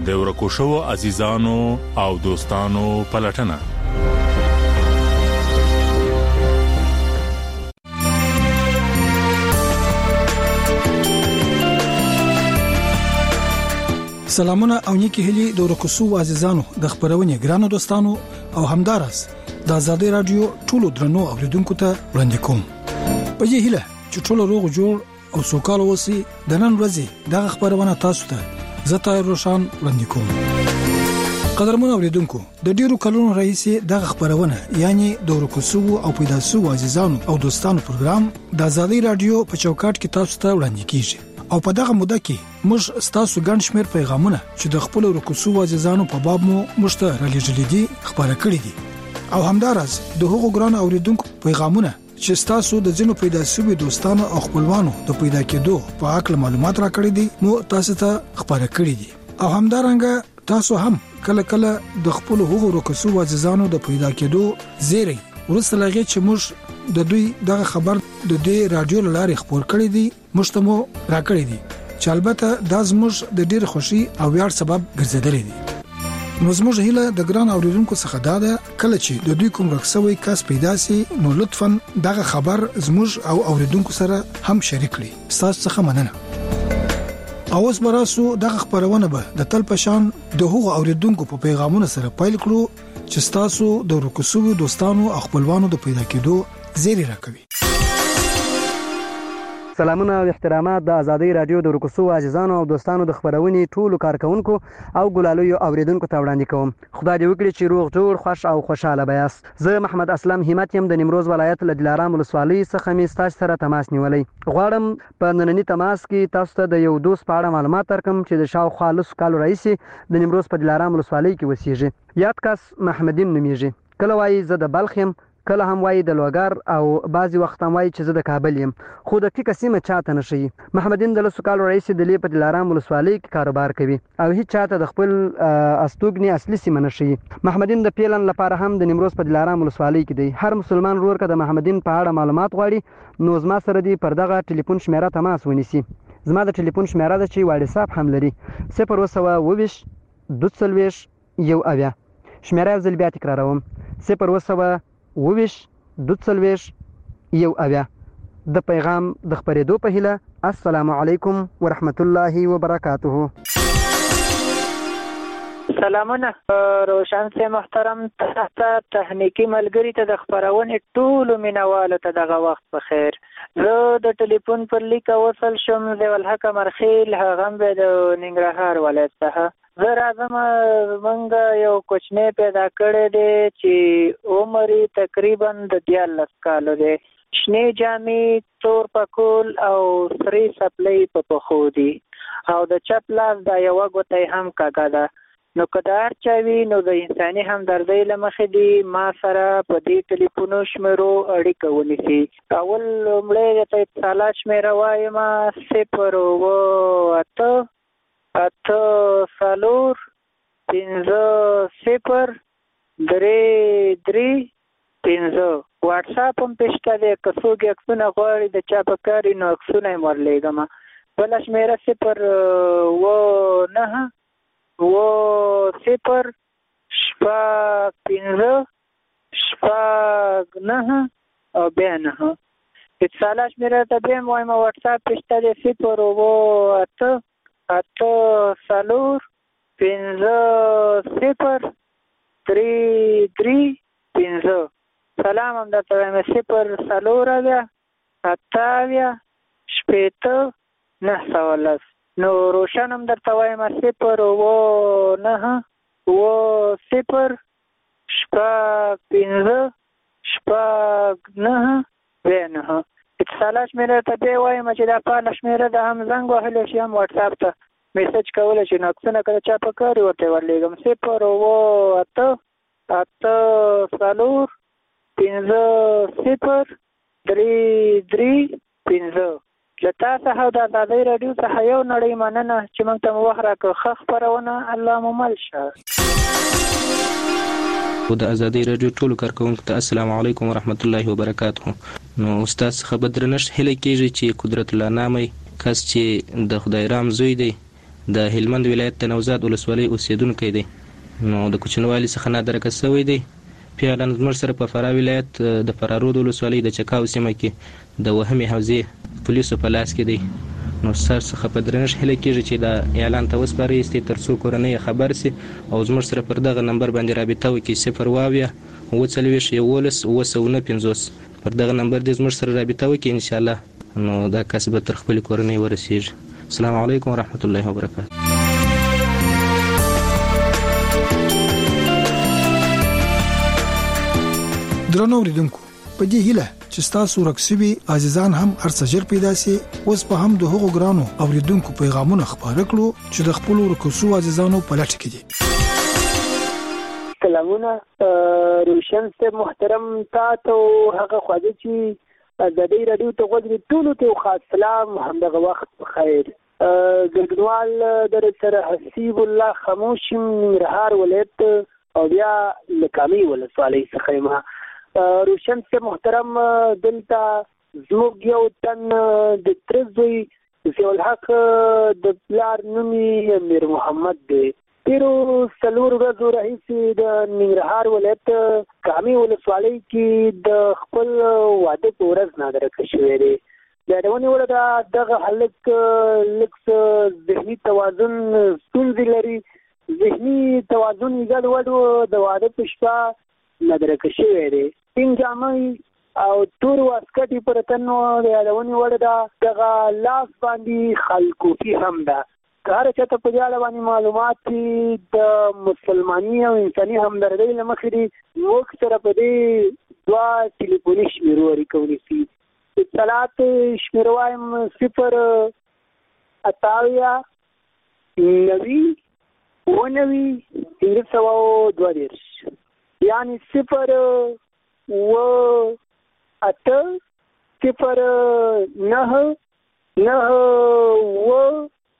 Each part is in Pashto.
د ورکو شوو عزیزانو او دوستانو پلټنه. سلامونه او نیکی هلی د ورکو شوو عزیزانو د خبرونې ګرانو دوستانو او همدارس د آزادۍ رادیو ټولو درنو اوریدونکو ته وړاندې کوم. په دې هیله چې ټول روغ جوړ او سوکاله اوسئ. د نن ورځې د خبرونه تاسو ته زه روشن وړاندې کوم. قدرمن اوریدونکو، د ډیرو کلونو راهیسې د خبرونه یعنی د ورکو شوو او پیدا شوو عزیزانو او دوستانو پروګرام د آزادۍ رادیو په چوکاټ کې تاسو ته وړاندې کیږي. او په دغه موده کې موږ ستاسو ګڼ شمېر پیغامونه چې د خپل ورکو شوو عزیزانو په باب مو مشته رالیږلي دي خبره کړې دي، او همدارس د هغو ګران اوریدونکو پیغامونه چې ستاسو د ځینو پیدا شوی دوستانو او خپلوانو د پیدا کېدو په اړه معلومات راکړي دي مو تاسو ته خبره کړې دي. او همدارنګه تاسو هم کله کله د خپل هغو ورکو شوو عزیزانو د پیدا کېدو زیری ورسره لغې چې موږ د دوی دغه خبر د دې رادیو لارې خبر کړی دي مشتمو راکړی دي، چې البته دا زموږ د ډیر خوشي او ویاړ سبب ګرځیدلی دي. نو زموږ هیله د ګران اوریدونکو څخه دا ده کله چې د دوی کوم رکسوي کس پیدا سي نو لطفاً دغه خبر زموږ او اوریدونکو سره هم شریک کړئ. تاسو څخه مننه. اوس براسو دغه خبرونه به د تل پشان د هغو اوریدونکو په پیغامونو سره پایل کړو چې تاسو د ورکو شوو دوستانو او خپلوانو د پیدا کېدو زیری راکوي. سلامونه او احترامات د آزادۍ رادیو د ورکو شوو عزیزانو او دوستانو د خبرونې ټولو کارکونکو او ګلالیو اوریدونکو ته وړاندې کوم. خدای دې وکړي چې روغ جوړ خوش او خوشاله بیاست. زه محمد اسلم همت يم د نیمروز ولایت له دلارام ولسوالۍ څخه مې تاسو سره تماس نیولې. غواړم په نننی تماس کې تاسو ته د یو دوست په اړه معلومات درکم چې د شاوخوا لسو کالو راهیسې د نیمروز په دلارام ولسوالۍ کې اوسېږي. یاد کس محمدین نومیږي. کله وایي زه د بلخ یم، کله هم وایي د لوګر، او بعضی وخت هم وایي چې زه د کابل یم، خو دقیقه سیمه چاته نه ښیي. محمدین د لسو کالو راهیسې د لې په دلارام ولسوالۍ کې کاروبار کوي او هیڅ چاته د خپل استوګنې اصلي سیمه نه ښیي. محمدین د پیلن لپاره هم د نیمروز په دلارام ولسوالۍ کې دی. هر مسلمان ورور که د محمدین په اړه معلومات غواړي نو زما سره دی پر دغه ټلیفون شمیره تماس ونیسي. زما د ټلیفون شمیره ده چې واتساپ هم لري 020 22 1 شمیره یو ځل بیا تکراروم 020 22 1 د پیغام د خبرېدو په هیله. السلام علیکم ورحمت الله وبرکاته. سلامونه روشن سي محترم تخنیکی ملګری ته د خبرونې ټولو مینوالو ته دغه وخت په خیر. زه د ټلیفون پر لیک وصل شم د الحق مرخیل هغم به د ننګرهار ولایت څخه. زه راځم موږ یو کوچنی پیدا کړی دی چې عمر تقریبا د 14 کالو دی. شنې جامې، تور پکول او سری سپلی په پښو دي او د چپ لاس دا یوه ګوته هم کږه ده. نو که د هر چا وي نو د انساني همدردۍ له مخې دي ما سره په دې ټلیفونو شمیرو اړیکه ونیسي. اول لومړی درته اتصالات شمیره وایم 0 8 4 5 0 3 3 5. واتساپ هم پېشته دی، که څوک عکسونه غواړي د چا په کار نو عکسونه یې ورلیږم. بله شمیره 0 9 0 5 6 9 او بیا 9. اتصالات شمیره ته بیا وایم واتساپ پېشته دی 0 8 4 5 0 3 3 5. سلام هم درته وایم 0 4 8 8 9 نو روشن هم درته وایم 0 9 0 5 9 اتصالات شمیره ته بیا وایم چې دا فعاله شمیره ده، هم زنګ وهلی شي هم واتساپ ته میسج کولی شي. نو عکسونه که د چا په کار ورته ورلیږم 0 8 4 5 0 3 3 5. له تا څخه او د آزادۍ راډیو څخه یو نړۍ مننه چې موږ ته مو وخت راکړ. ښه خپرونه الله مو مل شه. د آزادۍ راډیو ټولو کارکوونکو ته السلام علیکم ورحمت الله وبرکاته. نو استاد څخه به درنښت هیله کېږي چې قدرت الله نامې کس چې د خدای رام زوی دی د هلمند ولایت د نوزاد ولسوالۍ اوسیدونکی دی. نو د کوچنوالي څخه نادرکه شوی دی. فعلا زموږ سره په فراه ولایت د فرارود ولسوالۍ د چکاو سیمه کې د وهمي حوزې پولیسو په لاس کې دی. نو سر څخه په درنښت هیله کېږي چې دا اعلان ته وسپارئ تر څو کورنۍ خبر سي او زموږ سره پر دغه نمبر باندې رابطه وکړي 0 اووه 40 پر دغه نمبر دې زموږ سره رابطه وکړي ان شاء الله. نو دا کس به تر خپل کورنۍ ورسیږي. السلام علیکم ورحمت الله وبرکاته. درنو اوریدونکو، په دې هیله چې تاسو ورکسوي عزیزان هم هرڅه ژر پیدا سي. اوس په هم د هغو ګرانو اوریدونکو پیغامونه خبرې کړو چې د خپل ورکسو عزیزانو په لټه کې دي. سلامونه روشن سے محترم تاسو هغه خواږه چې د دې رادیو ته غوږ ټولو ته خاص سلام همدغه وخت خیر. ګډوال در سره حسیب الله خاموش ننګرهار ولایت او بیا لکامي ولسوالۍ څخه ما روشن سے محترم دلته زموږ یو تن د ترزوی زیولحق د پلار نومي امیر محمد دی. تیرو څلور ورځو راهیسې د ننګرهار ولایت کامي ولسوالۍ کې د خپل واده په ورځ نادرکه شوی دی. د یادونې وړ ده دغه هلک لږ ذهني توازن ستونزې لري. ذهني توازن یې ګډوډ د واده په شپه نادرکه شوی دی. سپین جامې او تور واسکټ یې پر تن و. د یادونې وړ ده دغه لاس باندې خلکوفي هم ده. که هر چاته په دې اړه باندې معلومات دي د مسلماني او انساني همدردۍ له مخې دي موږ سره په دې دوه ټلیفوني شمیرو اړیکه سي. اطلاعات شمیرو وایم 0 28 90 1922 یعنی 0 8 0 9 9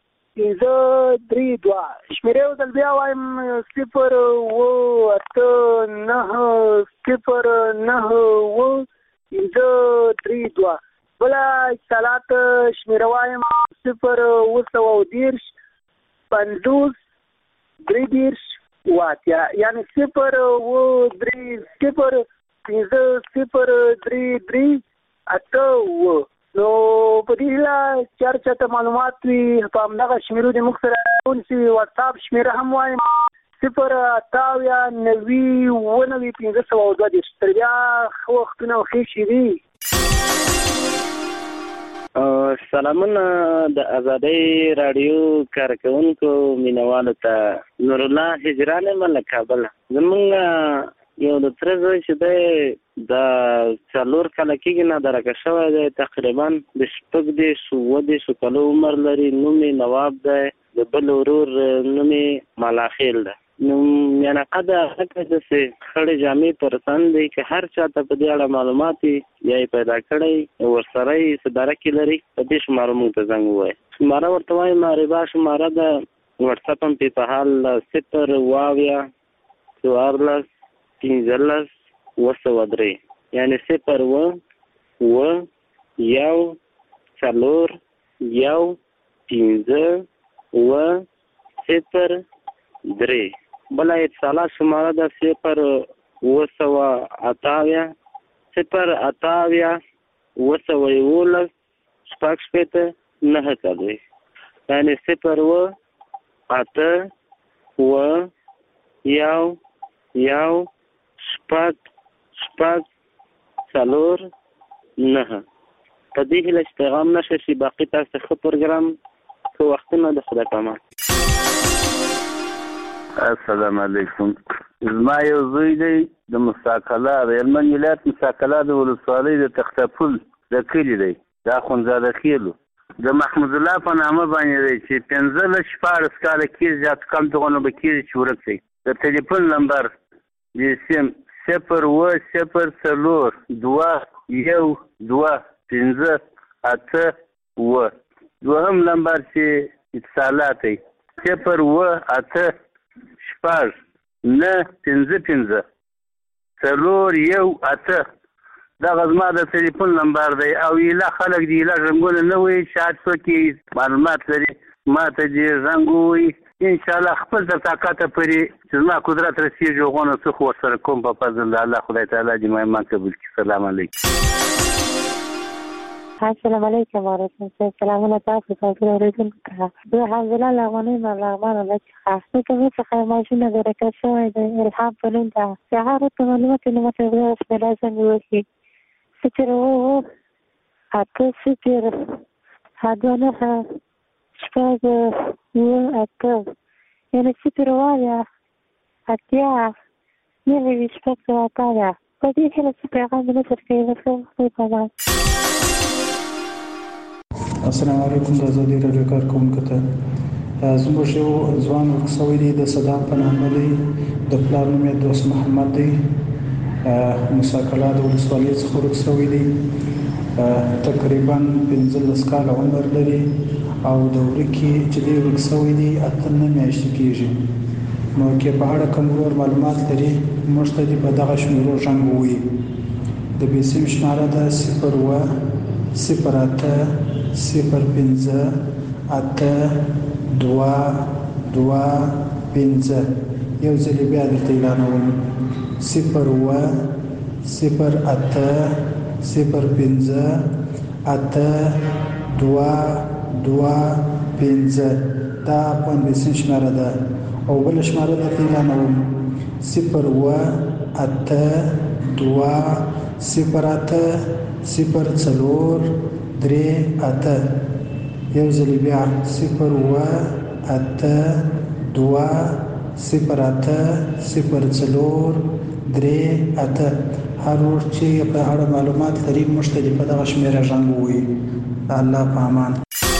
532 شمیرې ودل بیا وایم 0 8 9 0 9 532 بل اتصالات شمیرې وایم 0 19 50 30 واتیا یعنی 0 3 0 5 0 3 3 8 نو په دې لا چرچته معلومات وي په همدغه شمیرو د موږ سره ونسي. واتس اپ شمیره هم وایم 0 28 90 522 تر بیا خو وختونه خې شي دي. سلامونه د آزادۍ رادیو کارکونکو مینوالو ته نور الله هجران مل کابل. زمونږ یو د ترزوی چې دی د 4 کاله کېږي نادرکه شوی دی. تقریبا د 10 کالو عمر لري. نوم یې نواب دی. د بل ورور نوم یې ملاخیل دی. نو میانقده هکه داسې خړې جامې پر تن دی که هر چاته په دې اړه معلومات یا یې پیدا کړی ورسره یې څه درکې لري په دې شماره موږ ته زنګ ووایي. شماره ورته وایم معربه شماره ده. وټساپ هم پې په حال 0 28 14 15 203 یعنی 0 1 1 4 1 5 0 3 بل اتصالات شماره ده 0 28 0 28 211 شپږ شپېته 9 څلوېښت یعنی 0 8 1 1 شپږ 4 9 په دې هیله چې پیغام نشه شي. باقي تاسو ښه پروګرام که وختونه د خدای پامان. السلام علیکم. زما یو زوی دی د مستقله د هلمند ولایت مستقله د ولسوالۍ د تختپل د کلي دی. دا اخندزاده خیلو د محمود الله په نامه باندې دی چې 15 کاله کېږي زیات کم دغونه به کېږي چې ورک دی. د ټلیفون نمبر د سیم 0 0 4 2 1 2 5 8 دوهم نمبر چې اتصالات دی 0 8 شپږ 9 5 4 1 8 دغه زما د ټلیفون نمبر دی. او ایله خلک دی ایله رنګونه نه وایي چې هر څوک معلومات لري ما ته دې زنګ ووایي انشاءالله خپل تر طاقته پورې چې زما قدرت رسېږي غونه څه خو ورسره کوم په فضل الله خدای تعالی دې ما ایمان قبول کړي. سلام علیکم. السلام علیکم ورحمة الله. سلامونه تاسو ته اوریدونکو ته. زه حمزله لغمنۍ لغمان الله څخه د کومې څخه ماشینه درکه شوی د الهام په نوم ده. هغه ورته معلومات یې ماته بسم الله څنګه وشي 0 8 0 2 9 شپږ 8 یعنې 0 وایا اتیا نوي شپږ اتیا په دې کې څه پیغام نشته کوي په ما. السلام علیکم. د ازادي راډیو کارکونکو ته زموږ یو ځوان ورکسوی دی د صدام په نامه دی. د پلار نوم یې دوست محمد دی. موسی کلا د ولسوالۍ څخه ورکسوی دی. تقریبا 15 کاله عمر لري او د ورکې چې دی ورکسوی دی 8 میاشتې کېږي. نو کې په اړه کوم ورور معلومات لري موږ ته دې په دغه شمیرو زنګ ووایي. د بیسیم شماره ده 0 08 05 8 2 2 5. یو ځل بیا درته اعلانوم 0 08 05 8 2 2 5. دا پنځه شماره ده او بل شماره درته اعلانوم 0 8 2 0 8 0 3 8. یو ځل بیا 0 8 2 0 8 0 3 8. هر ورځ چې په اړه معلومات لري موږ ته په دغه شمیره زنګ ووایي. الله په امان.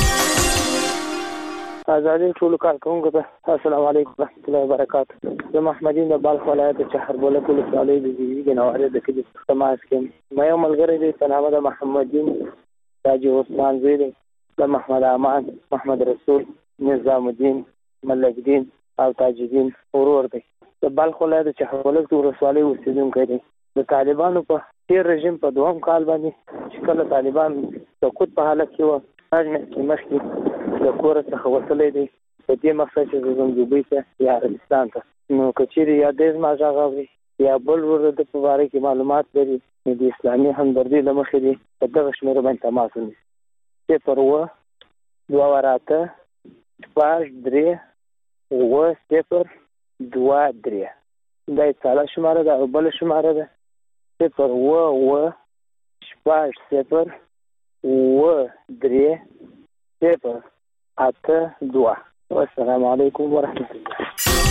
ازادي ټول کارکونکو ته السلام علیکم ورحمۃ اللہ وبرکاتہ. زه محمدین د بلخ ولایت چهربولک ولسوالۍ د زیږیدې نوارې د کلي تماس کې ما یو ملګری دی په نامه د محمدین تاج عثمان زوی دی. د محمد امان محمد رسول نظام الدین ملک دین او تاج الدین ورور دی. د بلخ ولایت چهربولک ولسوالۍ اوسیدونکی دی. د طالبانو په تیر رژیم په دوهم کال باندې چې کله طالبان سقوط په حالت کې وو مخکې د کور څخه وتلی دی په دې مقصد چې زه ځم دوبۍ ته یا عربستان ته. نو که چیرې یا دی زما غږ اوري یا بل ورور د په باره کې معلومات لري نو د اسلامي همدردۍ له مخې دی په دغه شمېره باندې تماس ونیسي 0 2 8 5 3 0 2 3. دا یې ساله شماره ده او بله شماره ده 0 5 0 3 0 8 2. السلام علیکم ورحمۃ اللہ.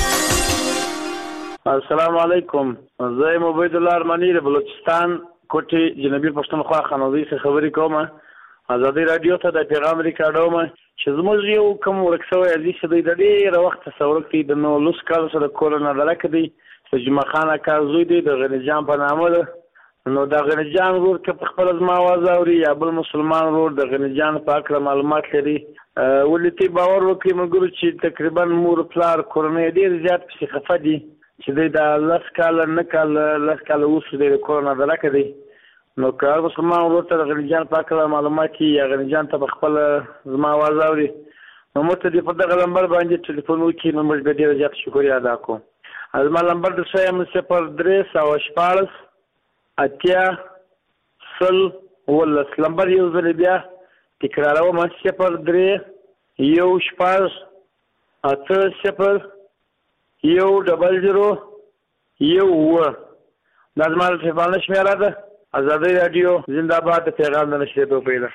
السلام علیکم. زه یم عبید الله ارمنی د بلوچستان کوټې جنوبي پښتونخوا خانوزۍ څخه خبرې کوم. ازادي راډیو ته د پیغام ریکارډوم چې زموږ یو کوم ورک شوی عزیز چې دی د ډېره وخته څه ورک دی د 19 کالو سره د کور نه ډلکه دی چې جمعه خان اکا زوی دی د غني جان په نامه ده. نو د غني جان ورور که په خپله زما اواز اوري یا بل مسلمان ورور د غني جان په هکله معلومات لري ولې تی باور وکړي ملګرو چې تقریبا مور پلار کورنۍ ډېر زیات پسې خفه دي چې دی دا 10 کاله 9 کاله 10 کاله وروسته دی د کور نه ډلکه دی. نو که هر مسلمان ورور ته د غني جان په هکله معلومات وي یا غني جان ته په خپله زما اواز اوري نو موږ ته دې په دغه نمبر باندې ټلیفون وکړي نو موږ به ډېره زیاته شکریا ادا کوو. زما نمبر د یم 0316 اتیا سل ولس. نمبر یو ځل بیا تکراروم 03 یو شپږ 8 0 یو 00 یو اووه. دا زما د ټلیفون شمېره ده. ازادي راډیو زنده باد. د پیغام د نشریدو پیله.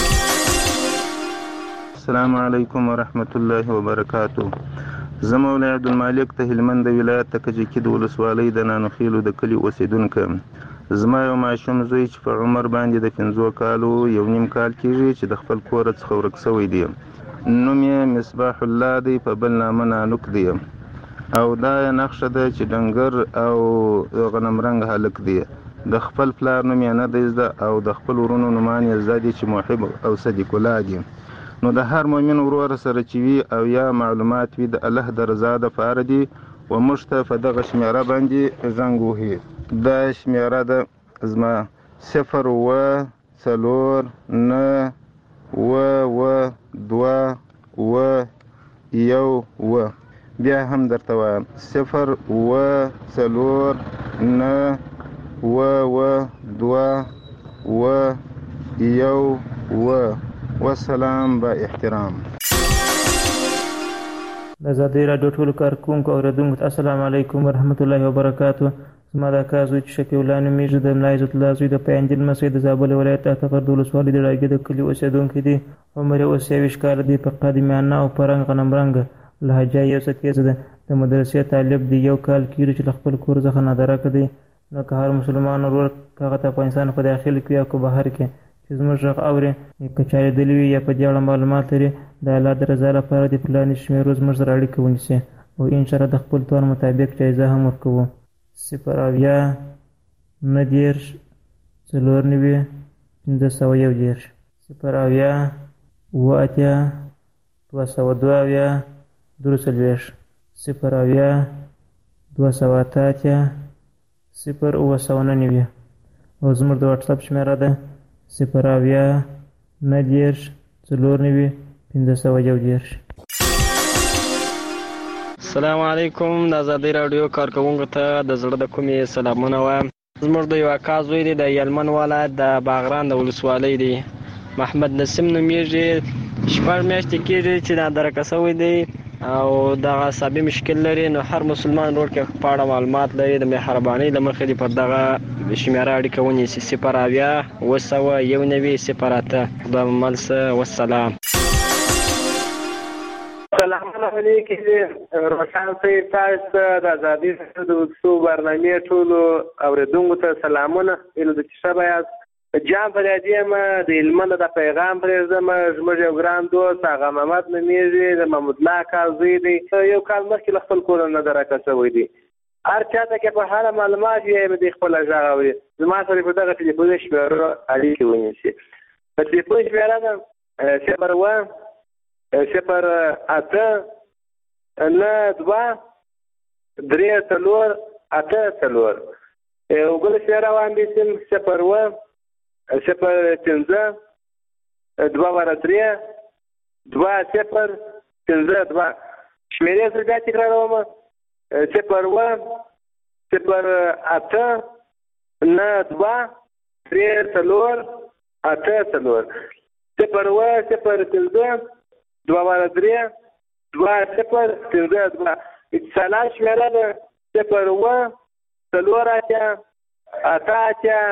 السلام علیکم ورحمت الله وبرکاتو. زه مولا عبدالمالک د هلمند ولایت د کجکي د ولسوالۍ د نانوخیلو د کلي اوسیدونکی. زما یو ماشوم زوی چې په عمر باندې د 15 کالو یو نیم کال کېږي چې د خپل کور څخه ورک شوی دی. نوم یې مصباح الله دی په بل نامه نانوک دی او دا نقشه ده چې ډنګر او غنم رنګ هلک دی. د خپل پلار نوم یې نه دی زده او د خپل ورونو نومان یې زده دي چې محب او صدیق الله دي. نو د هر مؤمن ورور سره چې وي او یا معلومات وي د الله د رضا دپاره دي و موږ ته په دغه شمېره باندې زنګ وهي. دا شمېره ده زما 0 4 9 2 بیا هم درته وایم 0 والسلام با احترام. د ازادۍ راډیو ټولو کارکوونکو او اوریدونکو ته السلام علیکم ورحمت الله وبرکاتو. زما د اکا زوی چې شفیع الله نومیږي د ملا عزت الله زوی د پیاندل مسجد د زابل ولایت تخت ولسوالۍ د راګي د کلي اوسېدونکی دی. عمر یې اوس 23 کاله دی. په قادمیانه او په رنګ غنمرنګه لهجه یې څه تیزه ده. د مدرسې طالب دی. 1 کال کېږي چې له خپل کور څخه نادرکه دی. نو که هر مسلمان ورور که هغه ته افغانستان په داخل کې یا که بهر کې چې زموږ غږ اوري که چا لیدلي وي یا په دې اړه معلومات لري د الله د رضا لپاره د پلانې شمېرو زموږ سره اړیکه ونیسي او انشاءالله د خپل توان مطابق جایزه هم ورکوو. 0 90 94 501 او زموږ د واټساپ شمېره ده 0 90 94 501. السلام علیکم. د ازادۍ راډیو کارکوونکو ته د زړه د کومې سلامونه وایم. زموږ د یو اکا زوی دی د یلمن ولایت د باغران د ولسوالۍ دی. محمد نسیم نومیږي. 6 میاشتې کېږي چې نادرکه شوی دی او دغه عصبي مشکل لري. نو هر مسلمان ورور کې په اړه معلومات لري د مهربانۍ له مخې دې پر دغه شمېره اړیکه ونیسي 0 9 08. خدای مو مل شه. والسلام. سلام علیکم. روشن صاحب تاسو د ازادۍ د وڅو برنامې ټولو اوریدونکو ته سلامونه. اله د شبا یاست جام پر دې ما د علمانه د پیغام پرېږدم. زموږ یو ګران دوست هغه محمد نومیږي د محمود الله کال زوی دی. 1 کال مخکې له خپل کور نه درکه شوی دی. هر چاته کې په هر معلومات یې د خپل ځای اوري. زما سره په دغه ټلیفون شمېره اړیکه ونیسي. په ټلیفون شمېره ده 0 8 9 2 3 4 8 4. یو بل شمېره باندې 0 0 5 2 3 2 0 5 2. شمېرې سره بیا تکراروم 0 0 8 9 2 3 4 8 4. 0 0 5 2 3 2 0 5 2. اتصالات شمېره ده 0 4 8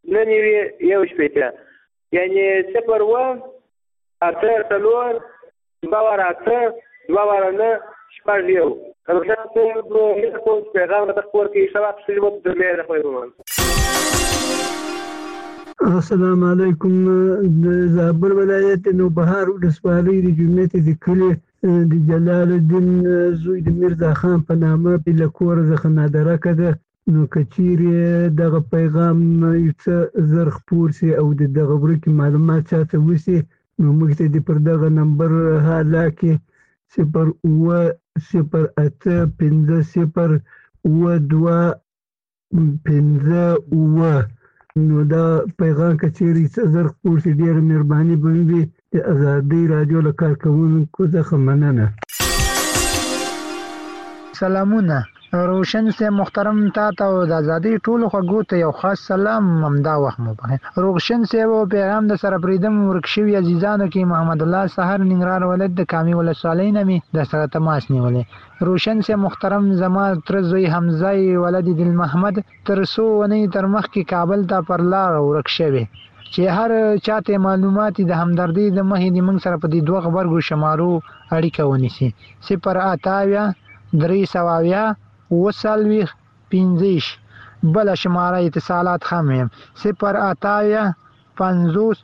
9 یعنی 0 8 4 2 8 2 9 1. روشن صاحب کوم پیغام د خپل کې سبق سلمت درلې راوړم. السلام علیکم. د زابل ولایت نوبهار ولسوالۍ د جمعیت د کلي د جلال الدین زوی د میرزا خان په نامه بل کور څخه نادرکه ده. نو کچیرې دغه پیغام یو څه زر خپور سي او دغه ورکې معلومات چاته وسي نو موږ ته د پر دغه نمبر حالا کې 0 0 8 5 0 2 5 نو دا پیغام کچیرې څه زر خپور سي ډېره مهرباني به وي. د ازادۍ راډیو له کارکوونکو څخه مننه. سلامونه. روشن صاحب محترم تاسو د ازادۍ ټولو خلکو ته یو خاص سلام همدا وخت مو په روشن صاحب پیغام د سره پریدم ورکشوي عزیزانو کې محمد الله سحر ننګرهار ولایت د کامي ولسوالۍ نه می د سره تماس نیولې. روشن صاحب محترم زما تر زوی حمزه ولد دل محمد تر سو ونی تر مخ کې کابل ته پر لار ورکشوي چې هر چاته معلومات د همدردی د مهې د موږ سره په دې دوه خبرګو شمارو اړیکه ونیسي 0 8 3 وسلوي 15 بل شماره اتصالات خمیم 0 8 50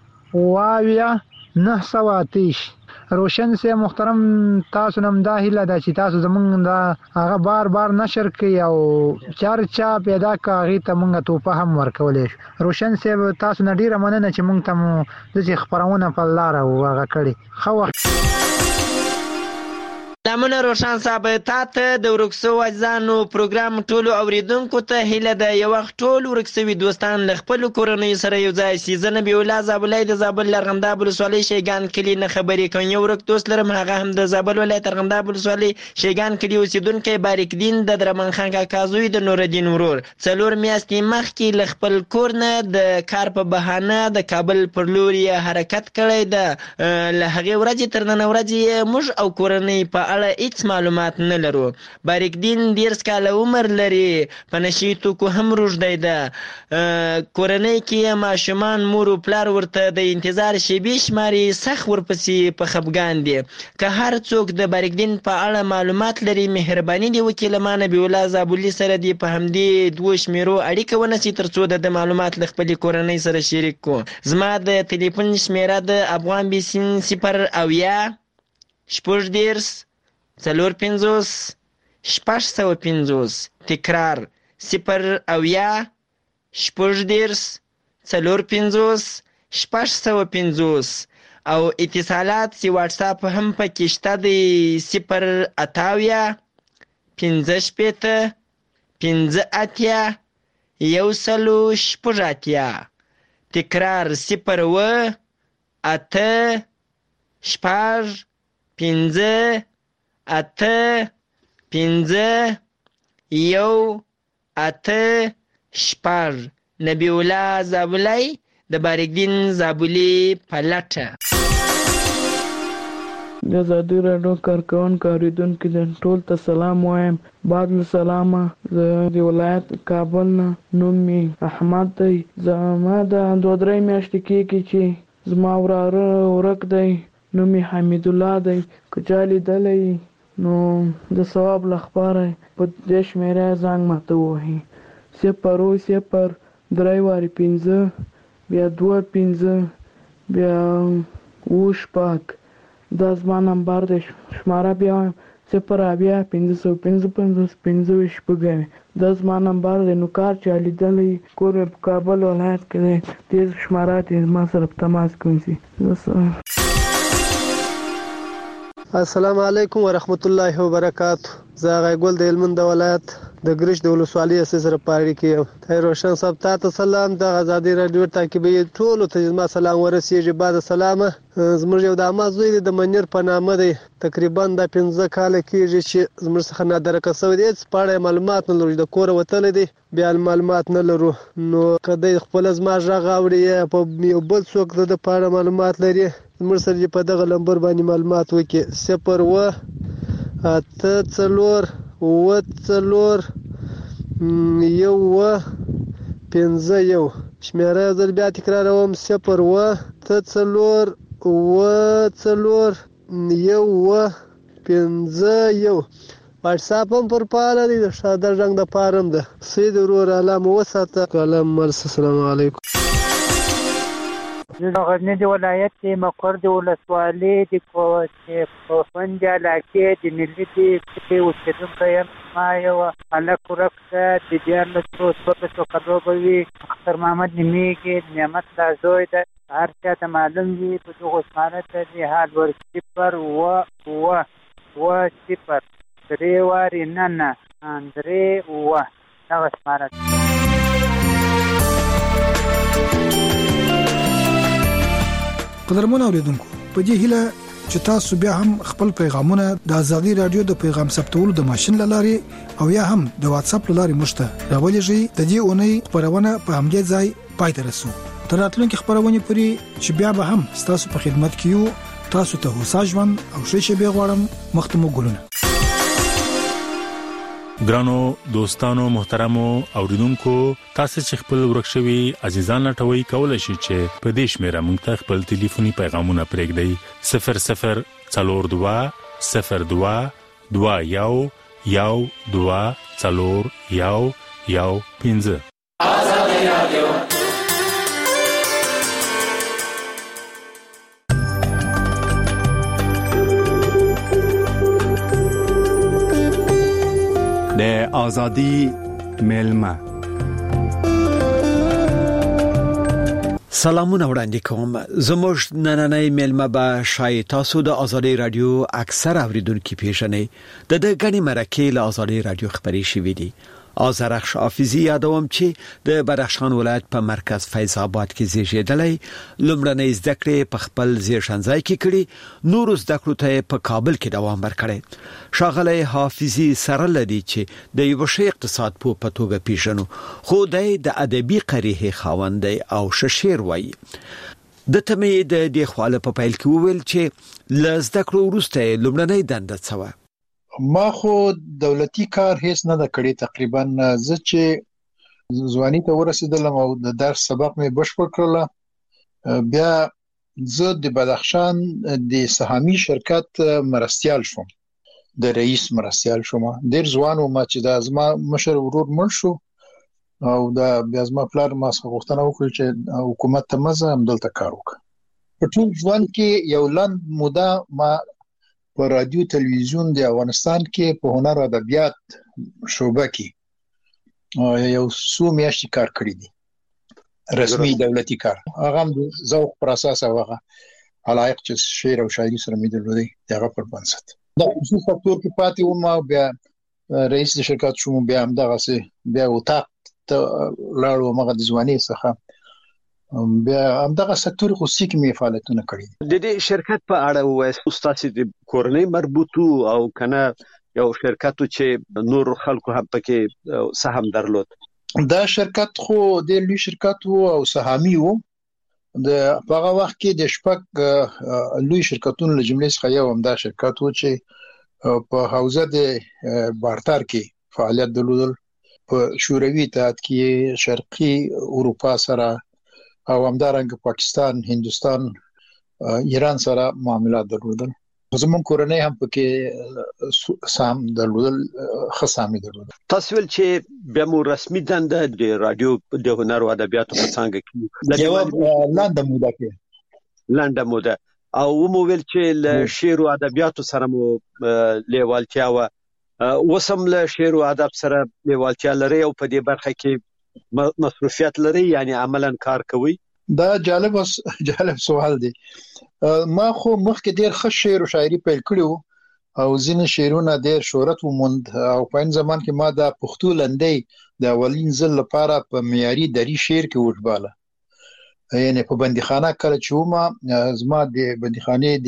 9 روشن سے محترم تاسو نم دا هیله ده چې تاسو زمونږ دا هغه بار نشر کوي او چرچا پیدا کاغی ته مونږ توپه هم ورکولې. روشن سے تاسو نه ډیره مننه چې مونږ ته د خبرونه په لار او هغه کړي خو سلامونه روشن صاحب، تاته د ورک شوو عزیزانو پروګرام ټولو اوریدونکو ته هیله ده یو وخت ټول ورک شوي دوستان له خپلو کورنیو سره یو ځای شي. زه نبي الله زابلۍ د زابل ارغنداب ولسوالۍ شیګان کلي نه خبرې کوم. یو ورک دوست لرم، هغه هم د زابل ولایت ارغنداب ولسوالۍ شیګان کلي اوسېدونکی باریک دین د درمان خان کاکا زوی د نورالدین ورور 4 میاشتې مخکې له خپل کور نه د کار په بهانه د کابل پر لور یې حرکت کړی ده. له هغې ورځې تر نن ورځې موږ او کورنۍ په اړه هیڅ معلومات نه لرو. باریک دین 13 کاله عمر لري، په نشي توکو هم روږدی ده. کورنۍ کې ماشومان مور او پلار ورته د انتظار شیبې شماري، سخت ورپسې په خفګان دي. که هر څوک د باریک دین په اړه معلومات لري، مهرباني دې وکړي له ما نبي الله زابلي سره دې په همدې 2 شمیرو اړیکه ونیسي تر څو د معلومات له خپلې کورنۍ سره شریک کړو. زما د تلیفون شمیره د افغان بیسین 0 شپږ 450 650. تکرار 0 شپږ 450 650. او اتصالات سی واتساپ هم پکې شته دی 0 58 15 180. تکرار 0 8 6 5 8 5 1 8 نبی الله زابلی د باریک دین زابلی په لټه. د ازادي راډیو کارکوونکو اوریدونکو ټول ته سلام وایم. بعد له سلامه، زه د ولایت کابل نه، نوم مې احمد دی. زما د 2-3 میاشتې کېږي چې زما وراره ورک دی، نوم یې حمید الله دی. که چا لیدلی نو د ثواب لپاره په دې شمیره زنګ ماته ووهي 0 3 5 بیا 2 5 بیا 5. دا زما نمبر دی. شماره بیا 0 555 5 دا زما نمبر دی. نو کار چا لیدلی کور په کابل ولایت کې دی، دې شماره ته زما سره په تماس کوئ. السلام علیکم ورحمت الله وبرکاته. زه غیګل د هلمند ولایت د ګرش د ولسوالۍ سره پاړی کې یم. روشن صاحب ته سلام. د ازادي راډیو تعقیبي ټولو ته زما سلام ورسیږي. بعد سلامه، زموږ یو د اما زوی دی د منیر په نامه دی، تقریبا د 15 کاله کېږي چې زموږ څخه نادرکه شوی دی. هېڅ په اړه معلومات نه لرو، د کوره وتلی دی، بیا معلومات نه لرو. نو که دی خپله زما غږ اوري یا په یو بل څوک د په اړه معلومات لري، زموږ سره په دغه نمبر باندې معلومات وکړي 0 8 4 4 1 5. شمیره زر بیا تکراروم 0 8 4 4 1 5. واتساپ هم پر پاله دی، د ساده رنګ د پارم ده. سید ورور علامه وساته کلام مرس. السلام علیکم. د غزنی د ولایت مقر د ولسوالۍ د کوفند علاقې د ملي د اوسېدونکی یم. ما یو هلک ورک ده، د 14 کلو به وي. اختر محمد نومیږي، نعمت دا زوی ده. هر چا ته معلوم وي په دغو شماره ته د حال ور 0 0 3 نه 3 دغه شماره ده. قدرمنو اوریدونکو، په دې هیله چې تاسو بیا هم خپل پیغامونه د ازادي رادیو د پیغام ثبتولو د ماشين لارې او یا هم د واتس اپ لارې مشته راولېږئ. د دې اونۍ خبرونه په همدې ځای پای ته رسو. تر راتلونکي خبرونه پورې چې بیا به هم تاسو په خدمت کې یو. تاسو ته هوسا ژوند او ښه شپه غواړم. مختمو ګلونه. ګرانو دوستانو محترمو اوریدونکو، تاسو چې خپل ورکشوي عزیزان لټوي کولای شئ چې په دې شمیره موږ ته خپل ټلیفوني پیغامونه پرېږدئ 00 42 02 21 12 4 15. ازادي رادیو. د ازادي ملما. سلامونه وړاندې کوم. زموږ نننۍ میلمه به شاید تاسو د ازادي رادیو اکثر اوریدونکو پیژنئ. د غنی مرکه له ازادي رادیو خبري شوې دي. آذرخش حافظي یادوم چې د بدخشان ولایت په مرکز فیض آباد کې زیږیدلی، لومړنۍ زده کړې په خپل زیږنځای کې کړې، نور زده کړو ته په کابل کې دوام ورکړی. ښاغلی حافظي سره لدی چې د یو شی اقتصاد په توګه پیژنو، خو د ادبي قریحه خاوند او ششیر وای. د تمې د دې خواله په پیل کې وویل چې لزده کړو وروسته لومړنۍ دنده څه و. ما خو دولتي کار هیڅ نه د کړی. تقریبا زه چې ځواني ته ورسېدلم او د درس سبق مې بشپړ کړل، بیا زه د بدخشان د سهامي شرکت مرستیال شوم، د رئیس مرستیال شوم. ډیر ځوان وم چې د ازما مشر ورور مړ شو او دا بیا ازما پلار ما څخه غوښتنه وکړه چې حکومت ته مزه هم دلته کار وکړم. په ټول ژوند کې یو لنډ موده ما په رادیو تلویزیون د افغانستان کې په هنر او ادبیات شعبه کې یو څو میاشتې کار کړی دی، رسمي دولتي کار. هغه هم د ذوق پر اساس هغه علایق چې شعر او شاعري سره مې درلودي هغه پر بنسټ دا خصوصي سکتور کې پاتې وم او بیا رئیس د شرکت شوم. بیا هم دغه بیا وطاق ته لاړو مغه د ځواني څخه بیا هم دغه سکتور خصوصي کې مې فعالیتونه کړی. د دې شرکت په اړه وایي استاد د کورنۍ مربوطو او کنه یو شرکت چې نور خلکو هم پکې سهم درلود. دا شرکت خو د لوی شرکت وو او سهامي وو. د هغه وخت کې د شپږ لوی شرکتونو له جملې څخه یو هم دا شرکت وو چې په حوزه د بارتر کې فعالیت درلودل. په شوروي اتحاد کې شرقي اروپا سره او همدارنګه پاکستان، هندستان، ایران سره معاملات درلودل. زمون کورنۍ هم پکې سام درلودل، خصامي درلودل. تاسو ول چې بیا مو رسمي دنده د رادیو د هنر او ادبیاتو په څنګه کې یو لنډه موده او مو ویل چې له شعر او ادبیاتو سره مو لیوالتیا و وسم له شعر او ادب سره لیوالتیا لري او په دې برخه کې مصروفیت لري، یعنی عملاً کار کوي. دا جالب سوال دی. ما خو مخکې ډیر ښه شعر او شاعري پیل کړو او ځینې شعرونه ډیر شهرت وموند او په این زمان کې ما د پښتو لنډۍ د اولین ځل لپاره په معیاري دري شعر کې وژباله. یعنی په بندیخانه کله چې ومه زما د بندیخانې د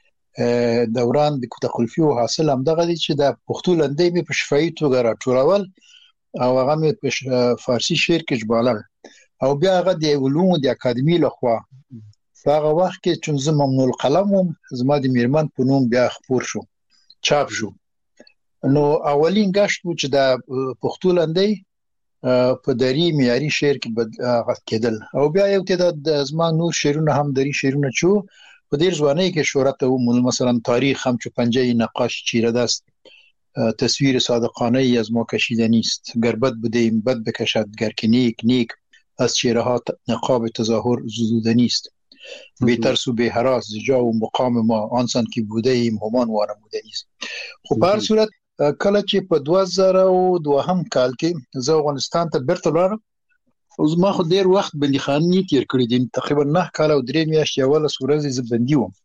دوران د تخلفي او حاصل هم دغه دي چې د پښتو لنډۍ مې په شفاهي توګه راټولول او هغه مې په فارسی شعر کې ژباله او بیا هغه د علومو د اکاډمي لخوا هغه وخت کې چې زه ممنوع القلم وم، زما د میرمن په نوم بیا خپور شو، چاپ شو. نو اولین غشت و چې د پښتو لنډۍ په دري معیاري شعر کې غږ کېدل او بیا یو تعداد زما نور شعرونه هم دري شعرونه چې په ډیر ځوانۍ کې شهرت وموند. مثلا تاریخ هم چې پنجه نقاش چیره دست، تصویر صادقانه ای از ما کشیده نیست، گربت بدیم بد بکشد گر که نیک نیک، از چهره ها نقاب تظاهر زدوده نیست، بهتر سو به هراس جا و مقام ما آنسان که بوده ایم همان وانموده نیست. خو په هر صورت کله چې په 2002 کال کې زه افغانستان ته بیرته لاړم او زما خو ډیر وخت بندیخانې تیر کړی دي، تقریبا 9 کال او 3 میاشتې اوله ورځې زه بندي وم،